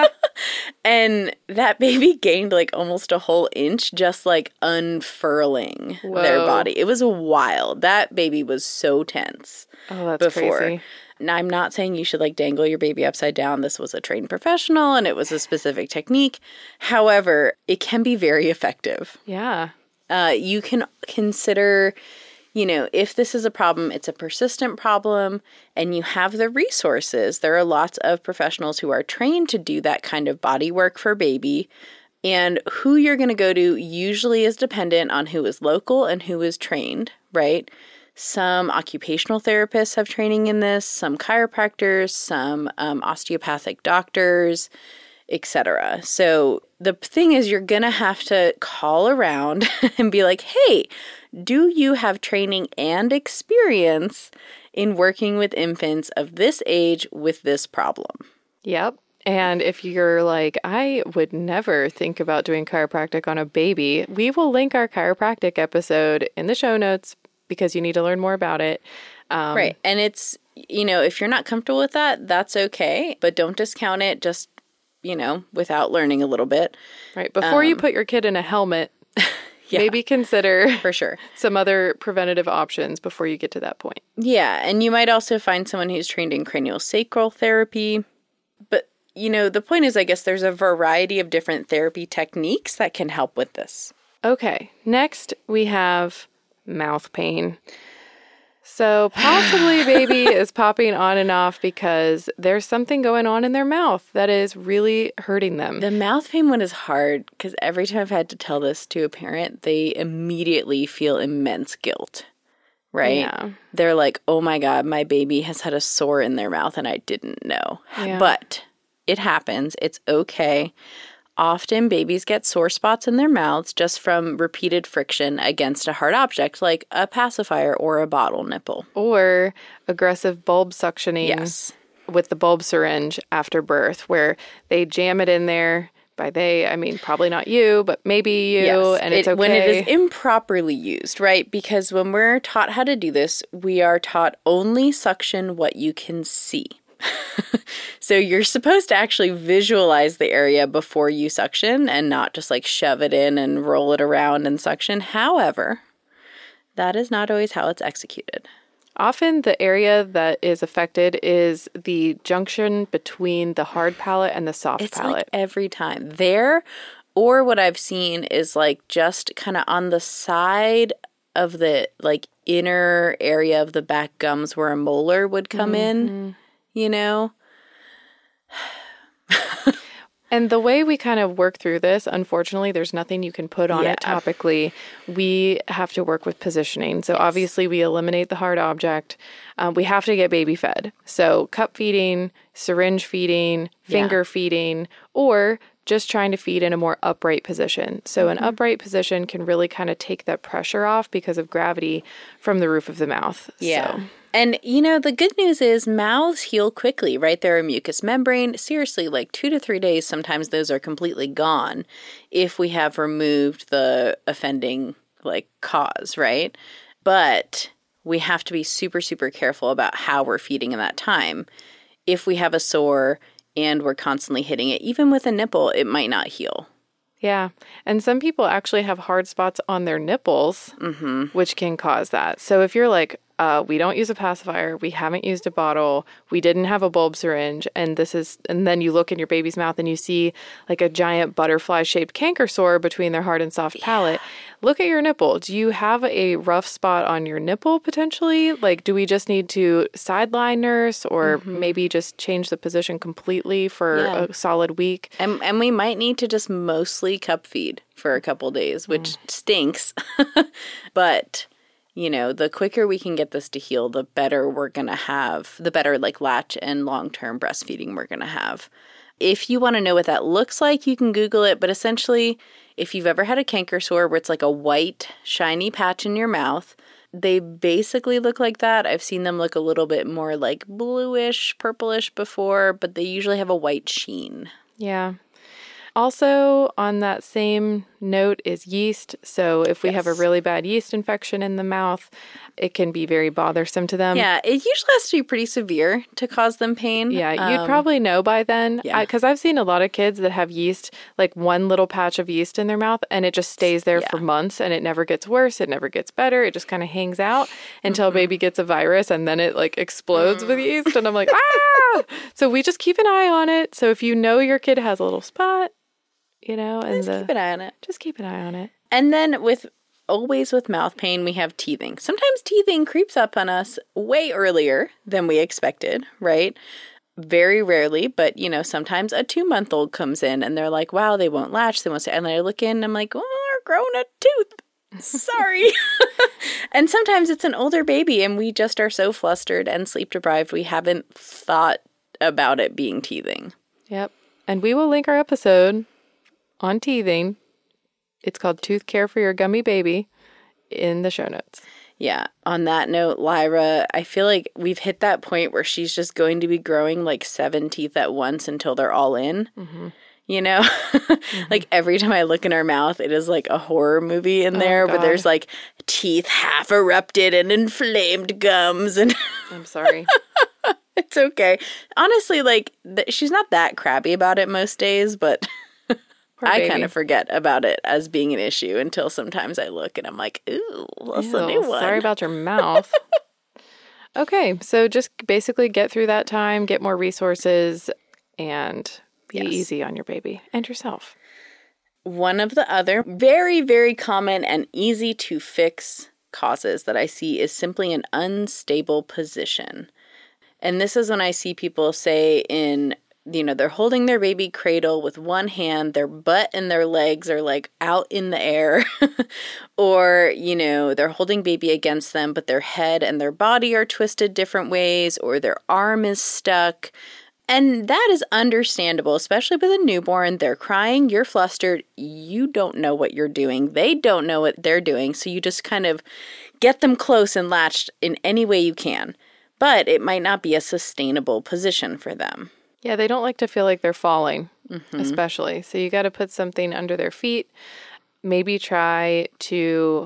And that baby gained almost a whole inch just unfurling their body. It was wild. That baby was so tense. Oh, that's crazy. Now, I'm not saying you should dangle your baby upside down. This was a trained professional and it was a specific technique. However, it can be very effective. Yeah. You can consider, if this is a problem, it's a persistent problem, and you have the resources. There are lots of professionals who are trained to do that kind of body work for baby. And who you're going to go to usually is dependent on who is local and who is trained, right? Some occupational therapists have training in this, some chiropractors, some osteopathic doctors, etc. So the thing is, you're going to have to call around and be like, hey, do you have training and experience in working with infants of this age with this problem? Yep. And if you're like, I would never think about doing chiropractic on a baby, we will link our chiropractic episode in the show notes because you need to learn more about it. Right. And it's, if you're not comfortable with that, that's okay. But don't discount it just, without learning a little bit. Right. Before you put your kid in a helmet, maybe consider for sure some other preventative options before you get to that point. Yeah. And you might also find someone who's trained in craniosacral therapy. But, the point is, I guess there's a variety of different therapy techniques that can help with this. Okay. Next, we have mouth pain. So possibly baby is popping on and off because there's something going on in their mouth that is really hurting them. The mouth pain one is hard because every time I've had to tell this to a parent, they immediately feel immense guilt, right? Yeah. They're like, oh my God, my baby has had a sore in their mouth and I didn't know. Yeah. But it happens. It's okay. Often babies get sore spots in their mouths just from repeated friction against a hard object like a pacifier or a bottle nipple. Or aggressive bulb suctioning Yes. with the bulb syringe after birth where they jam it in there by they, I mean, probably not you, but maybe you, Yes, and it's okay. when it is improperly used, right? Because when we're taught how to do this, we are taught only suction what you can see. So you're supposed to actually visualize the area before you suction and not just like shove it in and roll it around and suction. However, that is not always how it's executed. Often the area that is affected is the junction between the hard palate and the soft It's palate. like every time there, or what I've seen is like just kind of on the side of the like inner area of the back gums where a molar would come in, you know? And the way we kind of work through this, unfortunately, there's nothing you can put on it topically. We have to work with positioning. So obviously we eliminate the hard object. We have to get baby fed. So cup feeding, syringe feeding, finger feeding, or just trying to feed in a more upright position. So an upright position can really kind of take that pressure off because of gravity from the roof of the mouth. Yeah. So. And, you know, the good news is mouths heal quickly, right? They're a mucous membrane. Seriously, like 2 to 3 days, sometimes those are completely gone if we have removed the offending, like, cause, right? But we have to be super, super careful about how we're feeding in that time. If we have a sore and we're constantly hitting it, even with a nipple, it might not heal. Yeah. And some people actually have hard spots on their nipples, which can cause that. So if you're like, we don't use a pacifier, we haven't used a bottle, we didn't have a bulb syringe, and then you look in your baby's mouth and you see like a giant butterfly-shaped canker sore between their hard and soft palate, look at your nipple. Do you have a rough spot on your nipple potentially? Like, do we just need to sideline nurse or maybe just change the position completely for a solid week? And we might need to just mostly cup feed for a couple days, which stinks. But, you know, the quicker we can get this to heal, the better we're going to have, the better like latch and long-term breastfeeding we're going to have. If you want to know what that looks like, you can Google it. But essentially, if you've ever had a canker sore where it's like a white, shiny patch in your mouth, they basically look like that. I've seen them look a little bit more like bluish, purplish before, but they usually have a white sheen. Yeah. Also, on that same note is yeast. So if we have a really bad yeast infection in the mouth, it can be very bothersome to them. Yeah, it usually has to be pretty severe to cause them pain. Yeah, you'd probably know by then. Yeah. Because I've seen a lot of kids that have yeast, like one little patch of yeast in their mouth, and it just stays there for months, and it never gets worse. It never gets better. It just kind of hangs out until baby gets a virus, and then it like explodes with yeast. And I'm like, ah! So we just keep an eye on it. So if you know your kid has a little spot, you know, and Just keep an eye on it. Just keep an eye on it. And then always with mouth pain, we have teething. Sometimes teething creeps up on us way earlier than we expected, right? Very rarely, but, you know, sometimes a 2-month-old comes in and they're like, wow, they won't latch. They won't say, and I look in and I'm like, oh, they're growing a tooth. Sorry. And sometimes it's an older baby and we just are so flustered and sleep deprived, we haven't thought about it being teething. Yep. And we will link our episode on teething. It's called Tooth Care for Your Gummy Baby in the show notes. Yeah. On that note, Lyra, I feel like we've hit that point where she's just going to be growing like 7 teeth at once until they're all in. You know, like every time I look in her mouth, it is like a horror movie in there where there's like teeth half erupted and inflamed gums. And I'm sorry. It's okay. Honestly, like she's not that crabby about it most days, but I kind of forget about it as being an issue until sometimes I look and I'm like, ooh, what's the new one? Sorry about your mouth. Okay, so just basically get through that time, get more resources, and be easy on your baby and yourself. One of the other very, very common and easy to fix causes that I see is simply an unstable position. And this is when I see people say they're holding their baby cradle with one hand, their butt and their legs are like out in the air, or, you know, they're holding baby against them, but their head and their body are twisted different ways, or their arm is stuck. And that is understandable, especially with a newborn. They're crying, you're flustered, you don't know what you're doing, they don't know what they're doing, so you just kind of get them close and latched in any way you can. But it might not be a sustainable position for them. Yeah, they don't like to feel like they're falling. especially. So you got to put something under their feet. Maybe try to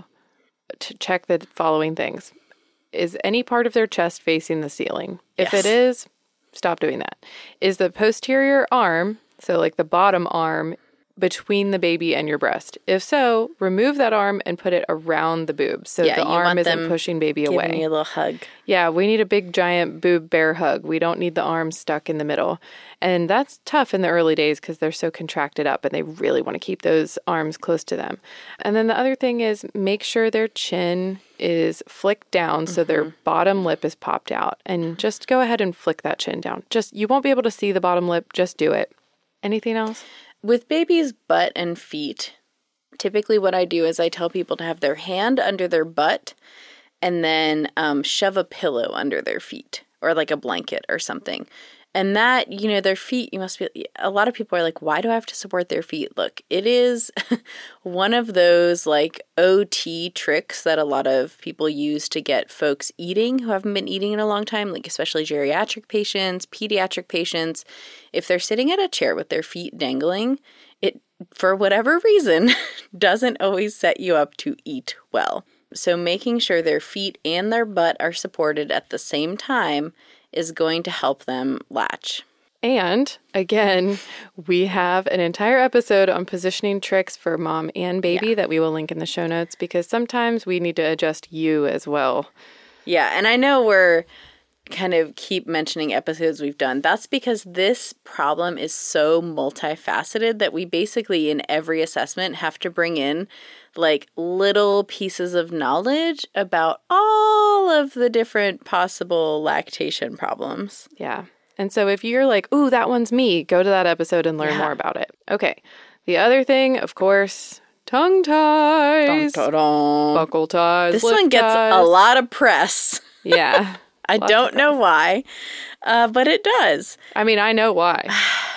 check the following things. Is any part of their chest facing the ceiling? If Yes. it is, stop doing that. Is the posterior arm, so like the bottom arm, between the baby and your breast? If so, remove that arm and put it around the boobs so Yeah, the you arm want isn't them pushing baby Giving away. you a little hug. Yeah, we need a big giant boob bear hug. We don't need the arms stuck in the middle. And that's tough in the early days because they're so contracted up and they really want to keep those arms close to them. And then the other thing is make sure their chin is flicked down so their bottom lip is popped out. And just go ahead and flick that chin down. You won't be able to see the bottom lip. Just do it. Anything else? With babies' butt and feet, typically what I do is I tell people to have their hand under their butt and then shove a pillow under their feet or like a blanket or something. And that, their feet, a lot of people are like, why do I have to support their feet? Look, it is one of those like OT tricks that a lot of people use to get folks eating who haven't been eating in a long time, like especially geriatric patients, pediatric patients. If they're sitting at a chair with their feet dangling, it, for whatever reason, doesn't always set you up to eat well. So making sure their feet and their butt are supported at the same time is going to help them latch. And again, we have an entire episode on positioning tricks for mom and baby that we will link in the show notes because sometimes we need to adjust you as well. Yeah, and I know we're kind of keep mentioning episodes we've done. That's because this problem is so multifaceted that we basically in every assessment have to bring in like little pieces of knowledge about all of the different possible lactation problems. Yeah. And so if you're like, ooh, that one's me, go to that episode and learn more about it. Okay. The other thing, of course, tongue ties, buckle ties. This lip one gets ties. a lot of press. Yeah. I don't know why, but it does. I mean, I know why.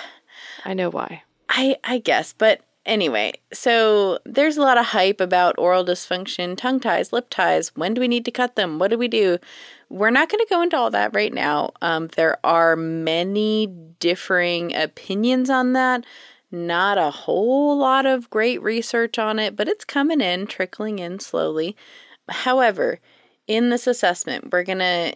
I know why. I guess, but anyway, so there's a lot of hype about oral dysfunction, tongue ties, lip ties. When do we need to cut them? What do we do? We're not going to go into all that right now. There are many differing opinions on that. Not a whole lot of great research on it, but it's coming in, trickling in slowly. However, in this assessment, we're going to,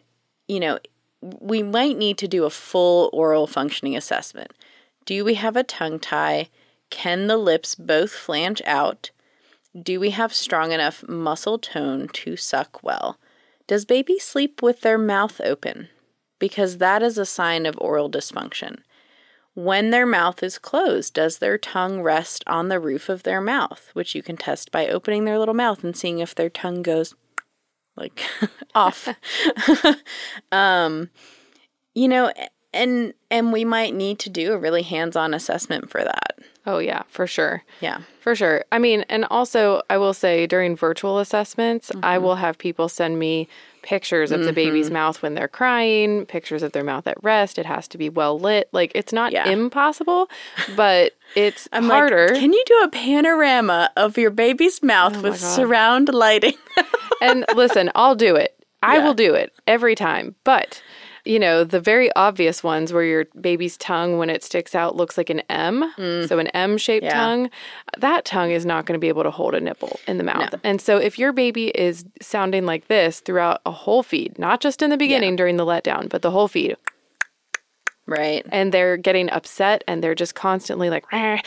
we might need to do a full oral functioning assessment. Do we have a tongue tie? Can the lips both flange out? Do we have strong enough muscle tone to suck well? Does baby sleep with their mouth open? Because that is a sign of oral dysfunction. When their mouth is closed, does their tongue rest on the roof of their mouth? Which you can test by opening their little mouth and seeing if their tongue goes like off. And we might need to do a really hands-on assessment for that. Oh, yeah, for sure. Yeah. For sure. I mean, and also I will say during virtual assessments, I will have people send me pictures of the baby's mouth when they're crying, pictures of their mouth at rest. It has to be well lit. Like, it's not impossible, but it's harder. Like, can you do a panorama of your baby's mouth with surround lighting? And listen, I'll do it. I will do it every time. But, the very obvious ones where your baby's tongue, when it sticks out, looks like an M, so an M-shaped tongue, that tongue is not going to be able to hold a nipple in the mouth. No. And so if your baby is sounding like this throughout a whole feed, not just in the beginning during the letdown, but the whole feed, right, and they're getting upset and they're just constantly like,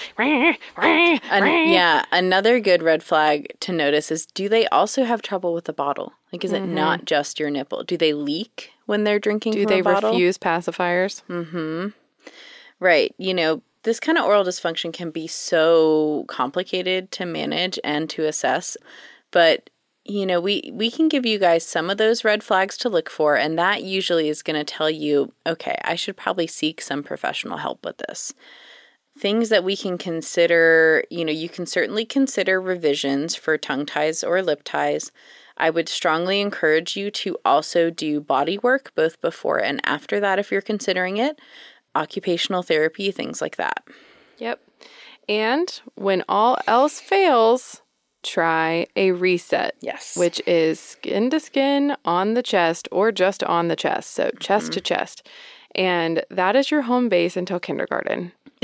another good red flag to notice is, do they also have trouble with the bottle? Like, is it not just your nipple? Do they leak when they're drinking from a bottle? Do they refuse pacifiers? Right. This kind of oral dysfunction can be so complicated to manage and to assess, but we can give you guys some of those red flags to look for, and that usually is going to tell you, okay, I should probably seek some professional help with this. Things that we can consider, you can certainly consider revisions for tongue ties or lip ties. I would strongly encourage you to also do body work both before and after that if you're considering it, occupational therapy, things like that. Yep. And when all else fails, try a reset. Yes. Which is skin to skin on the chest or just on the chest. So chest to chest. And that is your home base until kindergarten.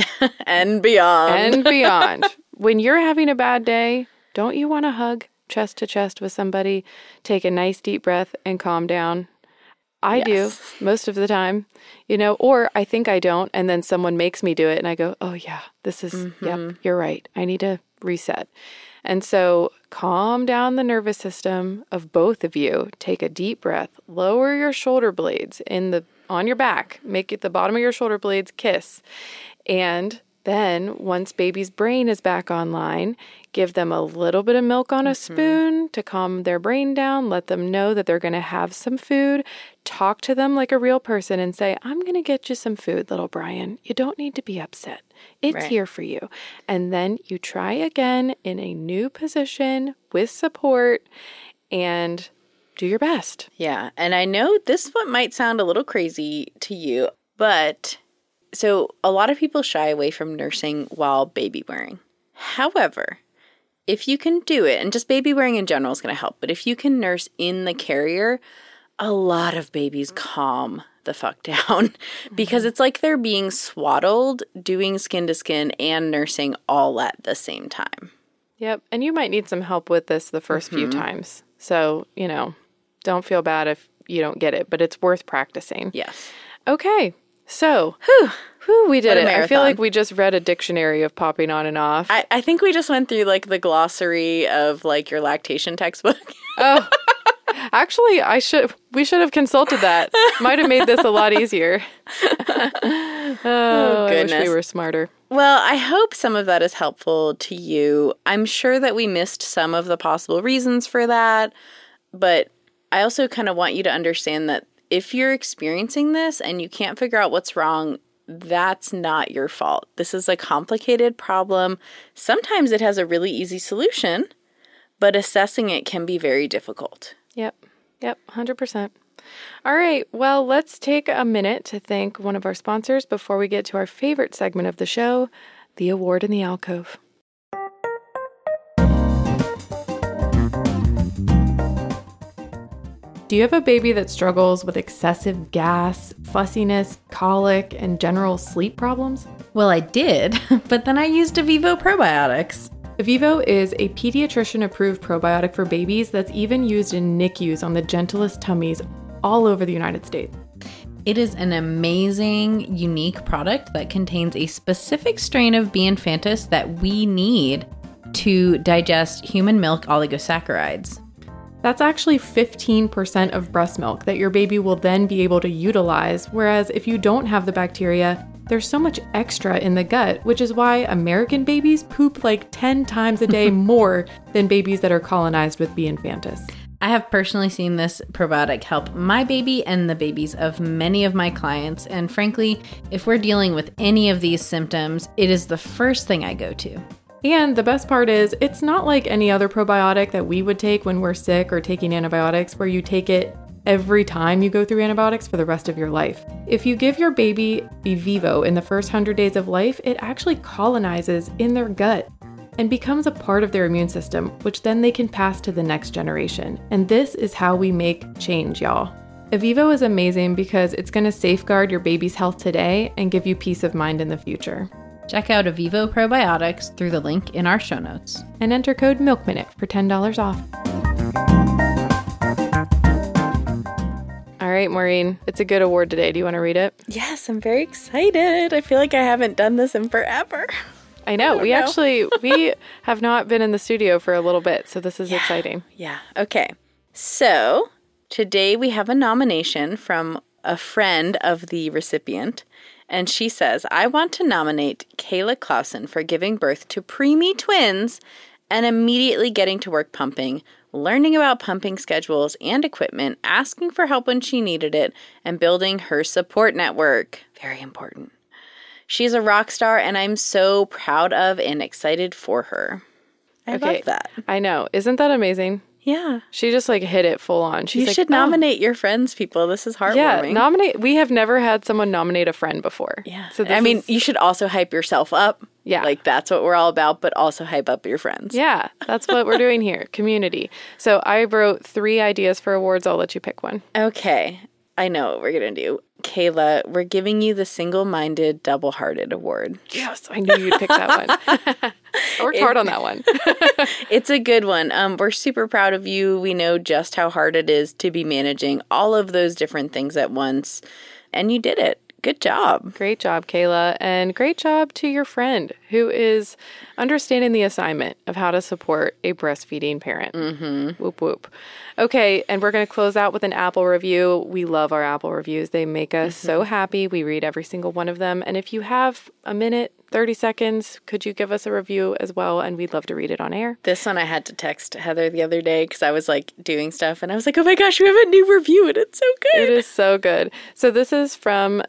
And beyond. and beyond. When you're having a bad day, don't you want to hug chest to chest with somebody, take a nice deep breath, and calm down? I do most of the time, or I think I don't. And then someone makes me do it and I go, oh yeah, this is, yep, you're right. I need to reset. And so calm down the nervous system of both of you. Take a deep breath, lower your shoulder blades on your back, make it the bottom of your shoulder blades kiss. And then once baby's brain is back online, give them a little bit of milk on a spoon to calm their brain down. Let them know that they're going to have some food. Talk to them like a real person and say, I'm going to get you some food, little Brian. You don't need to be upset. It's here for you. And then you try again in a new position with support and do your best. Yeah. And I know this one might sound a little crazy to you, but so a lot of people shy away from nursing while baby wearing. However, if you can do it, and just baby wearing in general is going to help, but if you can nurse in the carrier, a lot of babies calm the fuck down because it's like they're being swaddled, doing skin to skin and nursing all at the same time. Yep. And you might need some help with this the first few times. So, don't feel bad if you don't get it, but it's worth practicing. Yes. Okay. So, we did it. I feel like we just read a dictionary of popping on and off. I think we just went through like the glossary of like your lactation textbook. Oh, actually, we should have consulted that. Might have made this a lot easier. Oh, I wish we were smarter. Well, I hope some of that is helpful to you. I'm sure that we missed some of the possible reasons for that, but I also kind of want you to understand that if you're experiencing this and you can't figure out what's wrong, that's not your fault. This is a complicated problem. Sometimes it has a really easy solution, but assessing it can be very difficult. Yep, 100%. All right, well, let's take a minute to thank one of our sponsors before we get to our favorite segment of the show, the Award in the Alcove. Do you have a baby that struggles with excessive gas, fussiness, colic, and general sleep problems? Well, I did, but then I used Avivo probiotics. Avivo is a pediatrician-approved probiotic for babies that's even used in NICUs on the gentlest tummies all over the United States. It is an amazing, unique product that contains a specific strain of B. infantis that we need to digest human milk oligosaccharides. That's actually 15% of breast milk that your baby will then be able to utilize, whereas if you don't have the bacteria, there's so much extra in the gut, which is why American babies poop like 10 times a day more than babies that are colonized with B. infantis. I have personally seen this probiotic help my baby and the babies of many of my clients, and frankly, if we're dealing with any of these symptoms, it is the first thing I go to. And the best part is, it's not like any other probiotic that we would take when we're sick or taking antibiotics, where you take it every time you go through antibiotics for the rest of your life. If you give your baby Avivo in the first 100 days of life, it actually colonizes in their gut and becomes a part of their immune system, which then they can pass to the next generation. And this is how we make change, y'all. Avivo is amazing because it's going to safeguard your baby's health today and give you peace of mind in the future. Check out Avivo probiotics through the link in our show notes. And enter code MILKMINUTE for $10 off. All right, Maureen, it's a good award today. Do you want to read it? Yes, I'm very excited. I feel like I haven't done this in forever. I know. We have not been in the studio for a little bit, so this is exciting. Yeah. Okay. So today we have a nomination from a friend of the recipient. And she says, I want to nominate Kayla Clausen for giving birth to preemie twins and immediately getting to work pumping, learning about pumping schedules and equipment, asking for help when she needed it, and building her support network. Very important. She's a rock star, and I'm so proud of and excited for her. I love that. I know. Isn't that amazing? Yeah. She just hit it full on. She's you should nominate your friends, people. This is heartwarming. Yeah, nominate. We have never had someone nominate a friend before. Yeah. So you should also hype yourself up. Yeah. That's what we're all about, but also hype up your friends. Yeah. That's what we're doing here. Community. So I wrote 3 ideas for awards. I'll let you pick one. Okay. I know what we're going to do. Kayla, we're giving you the Single-Minded Double-Hearted Award. Yes, I knew you'd pick that one. I worked hard on that one. It's a good one. We're super proud of you. We know just how hard it is to be managing all of those different things at once, and you did it. Good job. Great job, Kayla. And great job to your friend who is understanding the assignment of how to support a breastfeeding parent. Mm-hmm. Whoop, whoop. Okay, and we're going to close out with an Apple review. We love our Apple reviews. They make us so happy. We read every single one of them. And if you have a minute, 30 seconds, could you give us a review as well? And we'd love to read it on air. This one I had to text Heather the other day because I was like doing stuff and I was like, oh my gosh, we have a new review and it's so good. It is so good. So this is from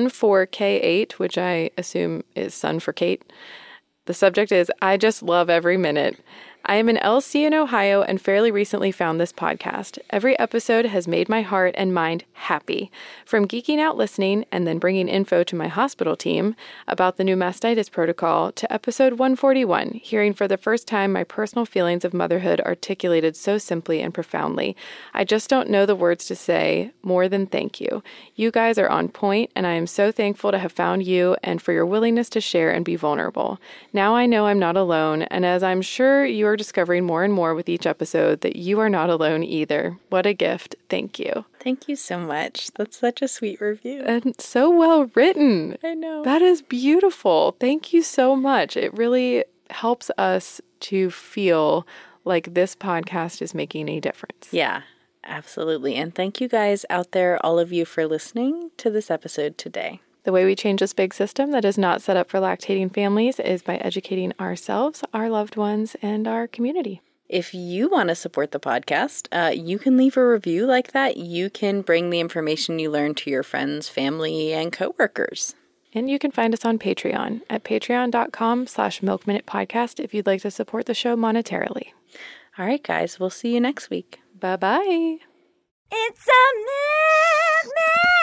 Sun4K8, which I assume is Sun for Kate. The subject is, I just love every minute. I am in LC in Ohio and fairly recently found this podcast. Every episode has made my heart and mind happy. From geeking out listening and then bringing info to my hospital team about the new mastitis protocol to episode 141, hearing for the first time my personal feelings of motherhood articulated so simply and profoundly. I just don't know the words to say more than thank you. You guys are on point, and I am so thankful to have found you and for your willingness to share and be vulnerable. Now I know I'm not alone, and as I'm sure you are discovering more and more with each episode, that you are not alone either. What a gift. Thank you. Thank you so much. That's such a sweet review. And so well written. I know. That is beautiful. Thank you so much. It really helps us to feel like this podcast is making a difference. Yeah, absolutely. And thank you guys out there, all of you, for listening to this episode today. The way we change this big system that is not set up for lactating families is by educating ourselves, our loved ones, and our community. If you want to support the podcast, you can leave a review like that. You can bring the information you learn to your friends, family, and coworkers. And you can find us on Patreon at patreon.com/milkminutepodcast if you'd like to support the show monetarily. All right, guys, we'll see you next week. Bye-bye. It's a milk minute.